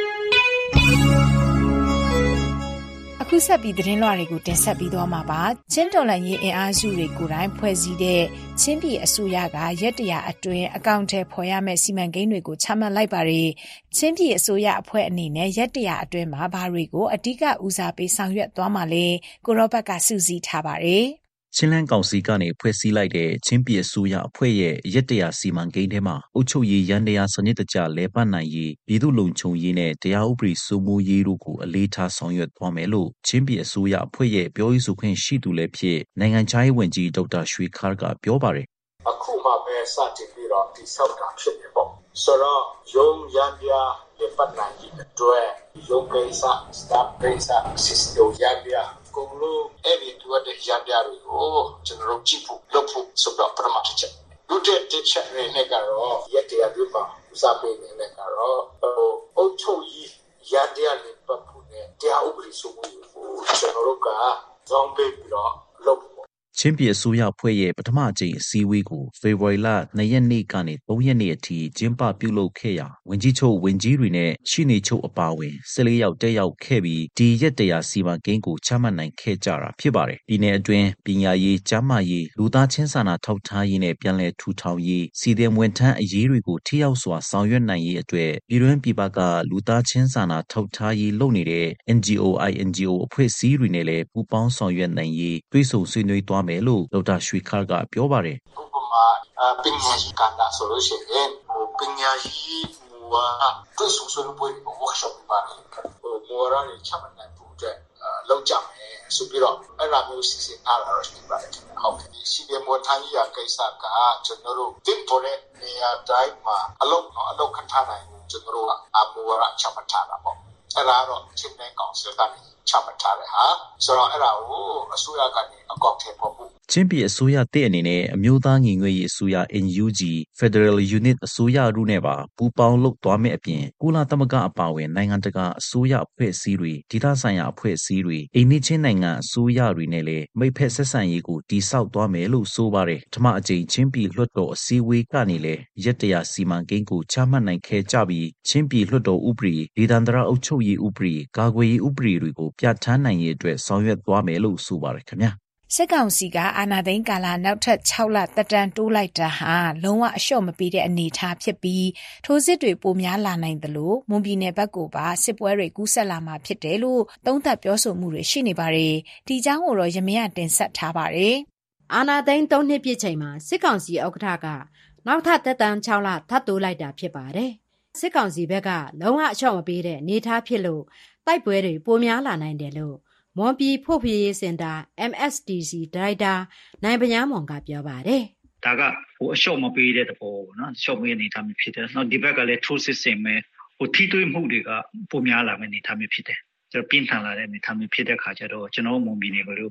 အခုဆက်ပြီးသတင်းလွှာတွေကိုတင်ဆက်ပြီးသွားမှာပါချင်းတော်လှန်ရေးအင်အားစုတွေကိုယ်တိုင်ဖွဲ့စည်းတဲ့ချင်းပြည်အစိုးရကရက်တရာအတွင်းအကောင့်ထဲပေါ်ရမယ့်စီမံကိန်းတွေကိုချမှတ်လိုက်ပါတယ်ချင်းပြည်အစိုးရအဖွဲ့အနေနဲ့ရက်တရာအတွင်းမှာဘာတွေကိုအဓိကဦးစားပေးဆောင်ရွက်သွားမှာလဲကိုရောဘတ်ကစုစည်းထားပါတယ်ချင်းလန်းကောင်စီကနေဖွဲ့စည်းလိုက်တဲ့ချင်းပြည်အစိုးရအဖွဲ့ရဲ့ရက်တရာစီမံကိန်းထဲမှာအုပ်ချုပ်ရေးရန်တရားစနစ်တကျလဲပတ်နိုင်ရေးပြည်သူ့လုံခြုံရေးနဲ့တရားဥပဒေစိုးမိုးရေးတို့ကိုအလေးထားဆောင်ရွက်သွားမယ်လို့ချင်းပြည်အစိုးရအဖွဲ့ရဲ့ပြောရေးဆိုခွင့်ရှိသူလည်းဖြစ်နိုင်ငံခြားရေးဝန်ကြီးဒေါက်တာရွှေခါးကပြောပါတယ်အခုမှပဲစတင်ပြီးတော့ဒီဆောက်တာဖြစ်နေပေါ့ဆိုတော့ရုံရန်တရားလဲပတ်နိုင်ရေးအတွက်ရုံကိစ္စစတာကိစ္စစစ်စတိုရန်တရားကုန်လို့အဲ့ဒီတို့တဲ့ရန်တရားတွေကိုကျွန်တော်တို့ကြည့်ဖို့လုပ်ဖို့ဆိုတော့ပထမတစ်ချက်ဒုတိယတစ်ချက်နဲ့ကတော့ရက်တရားတွေပါဦးစားပေးနေကတော့အုပ်ချုပ်ရေးရန်တရားတွေပတ်ဖို့နဲ့တရားဥပဒေစိုးမိုးရေးကိုကျွန်တော်တို့ကဇောင်းပေးပြီးတော့လုပ်ချင်းပြည်အစိုးရဖွဲ့ရဲ့ပထမအကြိမ်အစည်းအဝေးကိုဖေဖော်ဝါရီလ2ရက်နေ့ကနေ3ရက်နေ့အထိကျင်းပပြုလုပ်ခဲ့ရာဝန်ကြီးချုပ်ဝန်ကြီးတွေနဲ့ရှီနေချုပ်အပါအဝင်14ယောက်တက်ရောက်ခဲ့ပြီးဒီရက်တရာစီမံကိန်းကိုချမှတ်နိုင်ခဲ့ကြတာဖြစ်ပါတယ်။ဒီနယ်အတွင်းပညာရေးကျန်းမာရေးလူသားချင်းစာနာထောက်ထားရေးနဲ့ပြန်လည်ထူထောင်ရေးစီသည်ဝန်ထမ်းအရေးတွေကိုထိရောက်စွာဆောင်ရွက်နိုင်ရေးအတွက်ပြည်တွင်းပြည်ပကလူသားချင်းစာနာထောက်ထားရေးလုပ်နေတဲ့ NGO INGO အဖွဲ့အစည်းတွေနဲ့လည်းပူးပေါင်းဆောင်ရွက်နိုင်ရေးတွဲဆုံဆွေးနွေးသွားမယ်လို့ဒေါက်တာရွှေခါးကပြောပါတယ်ဥပမာပညာရေးကဏ္ဍဆိုလို့ရှိရင်ပညာရေးမူဝါဒတွေ့ဆုံဆွေးနွေးပွဲတွေ workshop ပါနေမူဝါဒတွေချမှတ်နိုင်ဖို့အတွက်လောက်ကြမယ်ဆိုပြီးတော့အဲ့ဒါမျိုးစီစဉ်အားလာရှိပါတယ်ဟုတ်ကဲ့စီဒီမောထိုင်းရကိစ္စကကျွန်တော်တို့တင်ပေါ်တဲ့နေရာတိုင်းမှာအလုပ်ခထားနိုင်ကျွန်တော်တို့အမူဝါဒချမှတ်ထားတာပေါ့အဲ့ဒါတော့ချင်းတဲ့ကောင်စစ်ကနေချမှတ်ထားတယ်ဟာဆိုတော့အဲ့ဒါကိုအစိုးရကနေအကောက်ထဲပေါ်ဖို့ချင်းပြည်အစိုးရတဲ့အနေနဲ့အမျိုးသားညီညွတ်ရေးအစိုးရ NUG Federal Unit အစိုးရတို့နဲ့ပါပူးပေါင်းလုပ်သွားမယ့်အပြင်ကုလသမဂ္ဂအပါအဝင်နိုင်ငံတကာအစိုးရအဖွဲ့အစည်းတွေဒေသဆိုင်ရာအဖွဲ့အစည်းတွေအိမ်နီးချင်းနိုင်ငံအစိုးရတွေနဲ့လည်းမိတ်ဖက်ဆက်ဆံရေးကိုတည်ဆောက်သွားမယ်လို့ဆိုပါတယ်။ပထမအကြိမ်ချင်းပြည်လွှတ်တော်အစည်းအဝေးကနေလည်းရက်တရာစီမံကိန်းကိုချမှတ်နိုင်ခဲ့ကြပြီးချင်းပြည်လွှတ်တော်ဥပဒေဒေသန္တရအုပ်ချုပ်ရေးဥပဒေကာကွယ်ရေးဥပဒေတွေကိုပြဋ္ဌာန်းနိုင်ရေးအတွက်ဆောင်ရွက်သွားမယ်လို့ဆိုပါတယ်ခင်ဗျာစစ်ကောင်စီကအာဏာသိမ်းကာလနောက်ထပ်6လသက်တမ်းတိုးလိုက်တာဟာလုံးဝအလျှော့မပေးတဲ့အနေအထားဖြစ်ပြီးထိုးစစ်တွေပိုများလာနိုင်သလိုမွန်ပြည်နယ်ဘက်ကိုပါစစ်ပွဲတွေကူးဆက်လာမှာဖြစ်တယ်လို့သုံးသပ်ပြောဆိုမှုတွေရှိနေပါတယ်။ဒီအကြောင်းကိုတော့ရမရတင်ဆက်ထားပါတယ်။အာဏာသိမ်း3နှစ်ပြည့်ချိန်မှာစစ်ကောင်စီဥက္ကဋ္ဌကနောက်ထပ်သက်တမ်း6လထပ်တိုးလိုက်တာဖြစ်ပါတယ်။စစ်ကောင်စီဘက်ကလုံးဝအလျှော့မပေးတဲ့အနေအထားဖြစ်လို့တိုက်ပွဲတွေပိုများလာနိုင်တယ်လို့မွန်ပြည်ဖို့ဖြည့်ရေးစင်တာ MSDC ဒါရိုက်တာနိုင်ပညာမွန်ကပြောပါတယ်။ဒါကအလျှော့မပေးတဲ့သဘောပေါ့နော်။အလျှော့မပေးတဲ့အနေအထားမျိုးဖြစ်တယ်။နောက်ဒီဘက်ကလည်းထိုးစစ်ဆင်မဲ့ထိတွေ့မှုတွေကပိုများလာမယ့်အနေအထားမျိုးဖြစ်တယ်။ကျွန်တော်ပြင်းထန်လာတဲ့အနေအထားမျိုးဖြစ်တဲ့ခါကျတော့ကျွန်တော်မွန်ပြည်နယ်ကလို့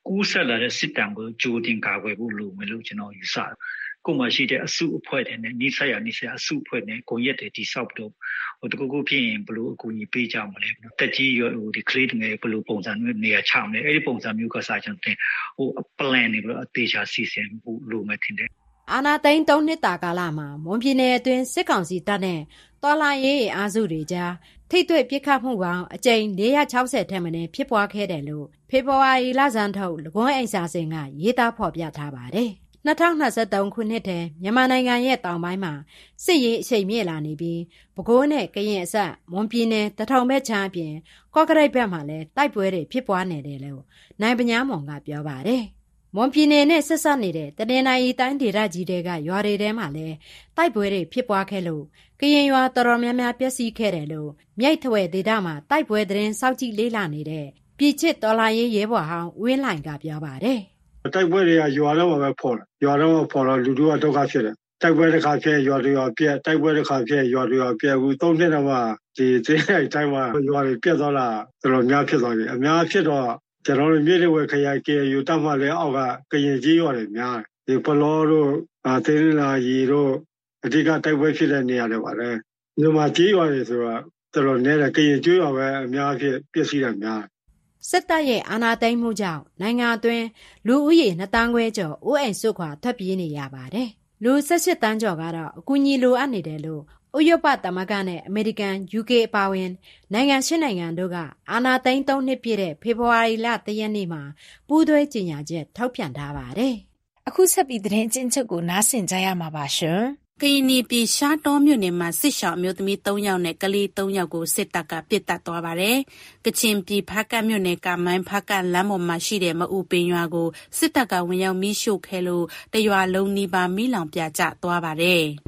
ကူးဆက်လာတဲ့စစ်တမ်းကိုကြိုတင်ကာကွယ်ဖို့လိုမယ်လို့ကျွန်တော်ယူဆတယ်ကိုမှရှိတဲ့အစုအဖွဲ့တွေနဲ့နှိစက်အစုအဖွဲ့နဲ့ကိုရက်တွေတိဆောက်ပြီးတော့တကူဖြစ်ရင်ဘယ်လိုအကူအညီပေးကြမလဲတက်ကြီးရောဒီကလေးတွေဘယ်လိုပုံစံမျိုးနေရာချမလဲအဲ့ဒီပုံစံမျိုးကစားချင်တဲ့plan တွေပြီးတော့အသေးချာစီစဉ်ဖို့လိုမယ်ထင်တယ်အာနာသိန်း3နှစ်တာကာလမှာမွန်ပြည်နယ်အတွင်းစစ်ကောင်စီတပ်နဲ့တော်လှန်ရေးအားစုတွေကြားထိတ်တွေ့ပစ်ခတ်မှုပေါင်းအကြိမ်460ထက်မနည်းဖြစ်ပွားခဲ့တယ်လို့ဖေဖော်ဝါရီလဆန်းထုတ်လကွန်းအိမ်စာစင်ကရေးသားဖော်ပြထားပါတယ်။2023ခုနှစ်ထဲမြန်မာနိုင်ငံရဲ့တောင်ပိုင်းမှာစစ်ရေးအရှိန်မြင့်လာနေပြီးပဲခူးနဲ့ကရင်အစပ်မွန်ပြည်နယ်တထောင်ဘက်ချမ်းအပြင်ကော့ကရိတ်ဘက်မှာလည်းတိုက်ပွဲတွေဖြစ်ပွားနေတယ်လို့နိုင်ပညာမွန်ကပြောပါတယ်။မွန်ပြည်နယ်နဲ့ဆက်စပ်နေတဲ့တနင်္သာရီတိုင်းဒေသကြီးတွေကရွာတွေထဲမှာလည်းတိုက်ပွဲတွေဖြစ်ပွားခဲ့လို့ကရင်ရွာတော်တော်များများပျက်စီးခဲ့တယ်လို့မြိတ်ထွေဒေသမှာတိုက်ပွဲသတင်းစောင့်ကြည့်လေ့လာနေတဲ့ပြည်ချစ်တော်လှန်ရေးရဲဘော်ဟောင်းဝင်းလိုင်ကပြောပါတယ်။တိုက်ပွဲတွေကရွာတော့ပဲဖော်တယ်။ရွာတော့ဖော်တော့လူတို့ကဒုက္ခဖြစ်တယ်။တိုက်ပွဲတစ်ခါဖြစ်ရွာတွေပြက်တိုက်ပွဲတစ်ခါဖြစ်ရွာတွေပြက်ဘူး၃နှစ်တော့မှဒီသေးတဲ့တိုင်းမှာရွာတွေပြက်သွားတာတော်တော်များဖြစ်သွားပြီ။အများဖြစ်တော့ကျွန်တော်တို့မြေတွေဝယ်ခရိုင်ကေယူတတ်မှလည်းအောက်ကကရင်ကြီးရွာတွေများတယ်။ဒီပလောတို့သေရလာရီတို့အဓိကတိုက်ပွဲဖြစ်တဲ့နေရာတွေပါလေ။ဒီမှာကြီးရွာတွေဆိုတော့တော်တော်နည်းတယ်ကရင်ကျွေးရွာပဲအများဖြစ်ပျက်စီးတာများစစ်တပ်ရဲ့အာဏာသိမ်းမှုကြောင့်နိုင်ငံအတွင်းလူဦးရေ2တန်းခွဲကျော်အိုးအိမ်စွန့်ခွာထွက်ပြေးနေရပါတယ်။လူ18တန်းကျော်ကတော့အကူအညီလိုအပ်နေတယ်လို့ဥရောပသမဂ္ဂနဲ့အမေရိကန် UK အပါအဝင်နိုင်ငံ8နိုင်ငံတို့ကအာဏာသိမ်း3နှစ်ပြည့်တဲ့ဖေဖော်ဝါရီလ1ရက်နေ့မှာပူးတွဲကြေညာချက်ထုတ်ပြန်ထားပါတယ်။အခုဆက်ပြီးသတင်းကျဉ်းချုပ်ကိုနားဆင်ကြရမှာပါရှင်။ကရင်ပြည်ရှားတော်မြို့နယ်မှာစစ်ရှောင်းအမျိုးသမီး3ယောက်နဲ့ကလေး3ယောက်ကိုစစ်တပ်ကပစ်တက်သွားပါတယ်။ကချင်ပြည်ဖားကတ်မြို့နယ်ကမိုင်းဖားကတ်လမ်းပေါ်မှာရှိတဲ့မအူပင်ရွာကိုစစ်တပ်ကဝင်ရောက်မိရှို့ခဲ့လို့တရွာလုံးနီးပါးမိလောင်ပြကျသွားပါတယ်။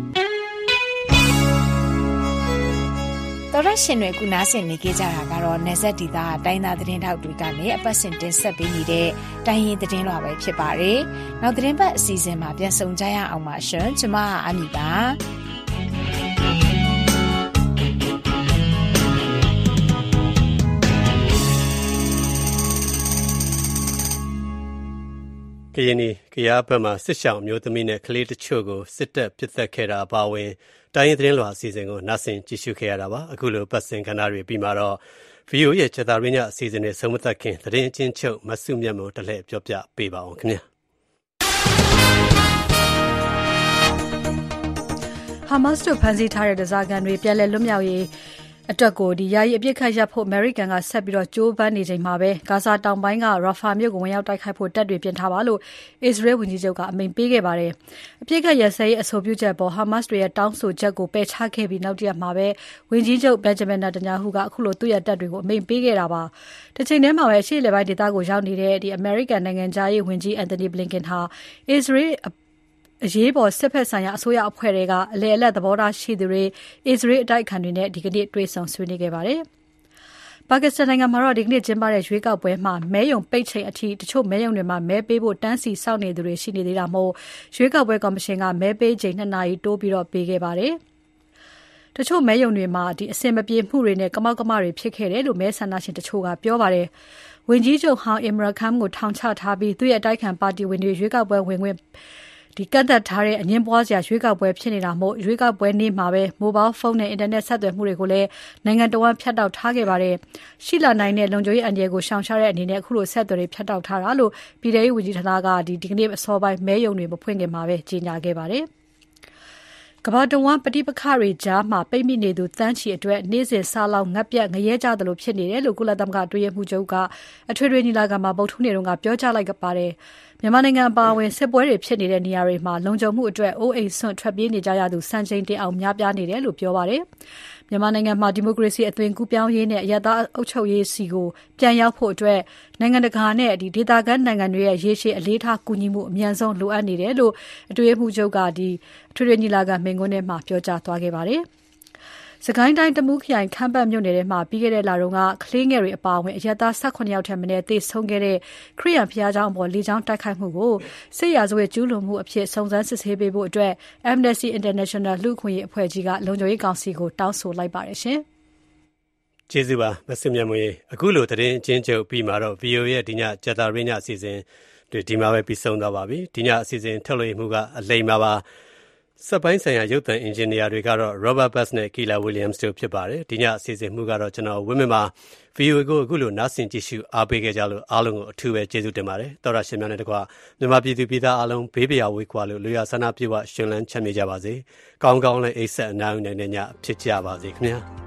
တော်ရရှင်တွေကုနားဆင်နေကြတာကတော့နေဆက်ဒီသားတိုင်းသားသတင်းထောက်တွေကလည်းအပတ်စဉ်တင်ဆက်ပေးနေတဲ့တိုင်းရင်သတင်းလွှာပဲဖြစ်ပါတယ်။နောက်သတင်းပတ်အစီအစဉ်မှာပြန်ဆုံကြရအောင်ပါရှင်။ကျွန်မအမီပါကရင်နီကရားဘက်မှာစစ်ရှောင်းမျိုးသမီးနဲ့ကလေးတချို့ကိုစစ်တပ်ပစ်သက်ခဲ့တာအပါအဝင်တိုင်းရင်းသတင်းလွှာအစီအစဉ်ကိုနားဆင်ကြည့်ရှုခဲ့ရတာပါအခုလိုပတ်စင်ကဏ္ဍတွေပြီးမှာတော့ VO ရဲ့ချက်သားရင်းညအစီအစဉ်နဲ့ဆုံးမသက်ခင်သတင်းအချင်းချုပ်မဆုမြတ်မို့တလှည့်ပြောပြပေးပါအောင်ခင်ဗျာဟာမတ်စ်တို့ဖမ်းဆီးထားတဲ့ဒဇာကန်တွေပြည်လဲလွတ်မြောက်ရေးအတွက်ကိုယာယီအပြစ်ခတ်ရပ်ဖို့အမေရိကန်ကဆက်ပြီးတော့ကြိုးပမ်းနေချိန်မှာပဲဂါဇာတောင်ပိုင်းကရာဖာမြို့ကိုဝင်ရောက်တိုက်ခိုက်ဖို့တပ်တွေပြင်ထားပါလို့အစ္စရေးဝန်ကြီးချုပ်ကအမိန့်ပေးခဲ့ပါတယ်။အပြစ်ခတ်ရပ်စဲရေးအဆိုပြုချက်ပေါ်ဟာမတ်စ်တွေရဲ့တောင်းဆိုချက်ကိုပယ်ချခဲ့ပြီးနောက်တရက်မှာပဲဝန်ကြီးချုပ်ဘင်ဂျမင်နေတန်ယာဟုကအခုလိုသူ့ရဲ့တပ်တွေကိုအမိန့်ပေးခဲ့တာပါ။တစ်ချိန်တည်းမှာပဲရှေ့လေပိုင်းဒေသကိုရောက်နေတဲ့အမေရိကန်နိုင်ငံသားရေးဝန်ကြီးအန်တိုနီဘလင်ကန်ဟာအစ္စရေးအရေးပေါ်စစ်ဖက်ဆိုင်ရာအစိုးရအဖွဲ့တွေကအလဲအလတ်သဘောထားရှိသူတွေအစ္စရေးအတိုက်ခံတွေနဲ့ဒီကနေ့တွေ့ဆုံဆွေးနွေးခဲ့ပါတယ်။ပါကစ္စတန်နိုင်ငံမှာတော့ဒီကနေ့ကျင်းပတဲ့ရွေးကောက်ပွဲမှာမဲယုံပိတ်ချိန်အထိတချို့မဲယုံတွေမှာမဲပေးဖို့တန်းစီစောင့်နေသူတွေရှိနေသေးတာမို့ရွေးကောက်ပွဲကော်မရှင်ကမဲပေးချိန်2နာရီတိုးပြီးတော့ပေးခဲ့ပါတယ်။တချို့မဲယုံတွေမှာအဆင်မပြေမှုတွေနဲ့ကမောက်ကမတွေဖြစ်ခဲ့တယ်လို့မဲဆန္ဒရှင်တချို့ကပြောပါတယ်။ဝန်ကြီးချုပ်ဟောင်းအင်မရာခမ်ကိုထောင်ချထားပြီးသူ့ရဲ့အတိုက်ခံပါတီဝင်တွေရွေးကောက်ပွဲဝင်ခွင့်ကန့်သတ်ထားတဲ့အငင်းပွားစရာရွေးကောက်ပွဲဖြစ်နေတာမို့ရွေးကောက်ပွဲနေ့မှာပဲမိုဘိုင်းဖုန်းနဲ့အင်တာနက်ဆက်သွယ်မှုတွေကိုလည်းနိုင်ငံတော်ဖြတ်တောက်ထားခဲ့ပါတယ်။ရှိလာနိုင်တဲ့လုံခြုံရေးအန္တရာယ်ကိုရှောင်ရှားတဲ့အနေနဲ့အခုလိုဆက်သွယ်တွေဖြတ်တောက်ထားတာလို့ပြည်ထရေးဝန်ကြီးဌာနကဒီကနေ့အစောပိုင်းမဲယုံတွေမဖွင့်ခင်မှာပဲကြေညာခဲ့ပါတယ်။ကမ္ဘာတဝန်းပဋိပက္ခတွေကြားမှာပိတ်မိနေသူတန်းချီအတွက်နေ့စဉ်စားလောက်ငတ်ပြတ်ငရဲကြသလိုဖြစ်နေတယ်လို့ကုလသမဂ္ဂအတွင်းရေးမှူးချုပ်ကအထွေထွေညီလာခံမှာဗုဒ္ဓဟူးနေ့ကပြောကြားလိုက်ပါတယ်။မြန်မာနိုင်ငံအပါအဝင်စစ်ပွဲတွေဖြစ်နေတဲ့နေရာတွေမှာလုံခြုံမှုအတွက်အိုးအိမ်ဆွန့်ထွက်ပြေးနေကြရသူစံချိန်တင်အောင်များပြားနေတယ်လို့ပြောပါတယ်။မြန်မာနိုင်ငံမှာဒီမိုကရေစီအသွင်ကူးပြောင်းရေးနဲ့အရပ်သားအုပ်ချုပ်ရေးစီကိုပြန်ရောက်ဖို့အတွက်နိုင်ငံတကာနဲ့ဒေသခံနိုင်ငံတွေရဲ့ရေရှည်အလေးထားကူညီမှုအမြန်ဆုံးလိုအပ်နေတယ်လို့အတွင်းရေးမှူးချုပ်ကအထွေထွေညီလာခံမိန့်ခွန်းထဲမှာပြောကြားသွားခဲ့ပါတယ်။စကိုင်းတိုင်းတမူးခရိုင်ခမ်းပတ်မြို့နယ်ထဲမှာပြီးခဲ့တဲ့လတုန်းကကလေးငယ်တွေအပါအဝင်အရပ်သား18ယောက်ထက်မနည်းသေဆုံးခဲ့တဲ့ခရစ်ယာန်ဘုရားကျောင်းအပေါ်လေကြောင်းတိုက်ခိုက်မှုကိုစစ်ရာဇဝတ်ကျူးလွန်မှုအဖြစ်စုံစမ်းစစ်ဆေးပေးဖို့အတွက် Amnesty International လူ့အခွင့်အရေးအဖွဲ့ကြီးကလုံခြုံရေးကောင်စီကိုတောင်းဆိုလိုက်ပါတယ်ရှင်။ကျေးဇူးပါမစင်မြတ်မွေအခုလိုသတင်းအချင်းချုပ်ပြီးမှာတော့ VOA ရဲ့ဒီညကြက်တာရင်းညအစီအစဉ်တွေဒီမှာပဲပြီးဆုံးသွားပါပြီဒီညအစီအစဉ်ထုတ်လွှင့်မှုကအလိမ္မာပါစက်ပိုင်းဆိုင်ရာရုပ်သံအင်ဂျင်နီယာတွေကတော့ Robert Bass နဲ့ Keela Williams တို့ဖြစ်ပါတယ်ဒီညအစီအစဉ်မှုကတော့ကျွန်တော်ဝင်းမင်းပါ VOA ကိုအခုလိုနားဆင်ကြည့်ရှုအားပေးခဲ့ကြလို့အားလုံးကိုအထူးပဲကျေးဇူးတင်ပါတယ်တော်ရရှင်များနဲ့တကွမြန်မာပြည်သူပြည်သားအားလုံးဘေးပရာဝေးကွာလို့လူရဆန္ဒပြေဝရှင်လန်းချမ်းမြေ့ကြပါစေကောင်းကောင်းလည်းအိတ်ဆက်အနားယူနိုင်တဲ့ညဖြစ်ကြပါစေခင်ဗျာ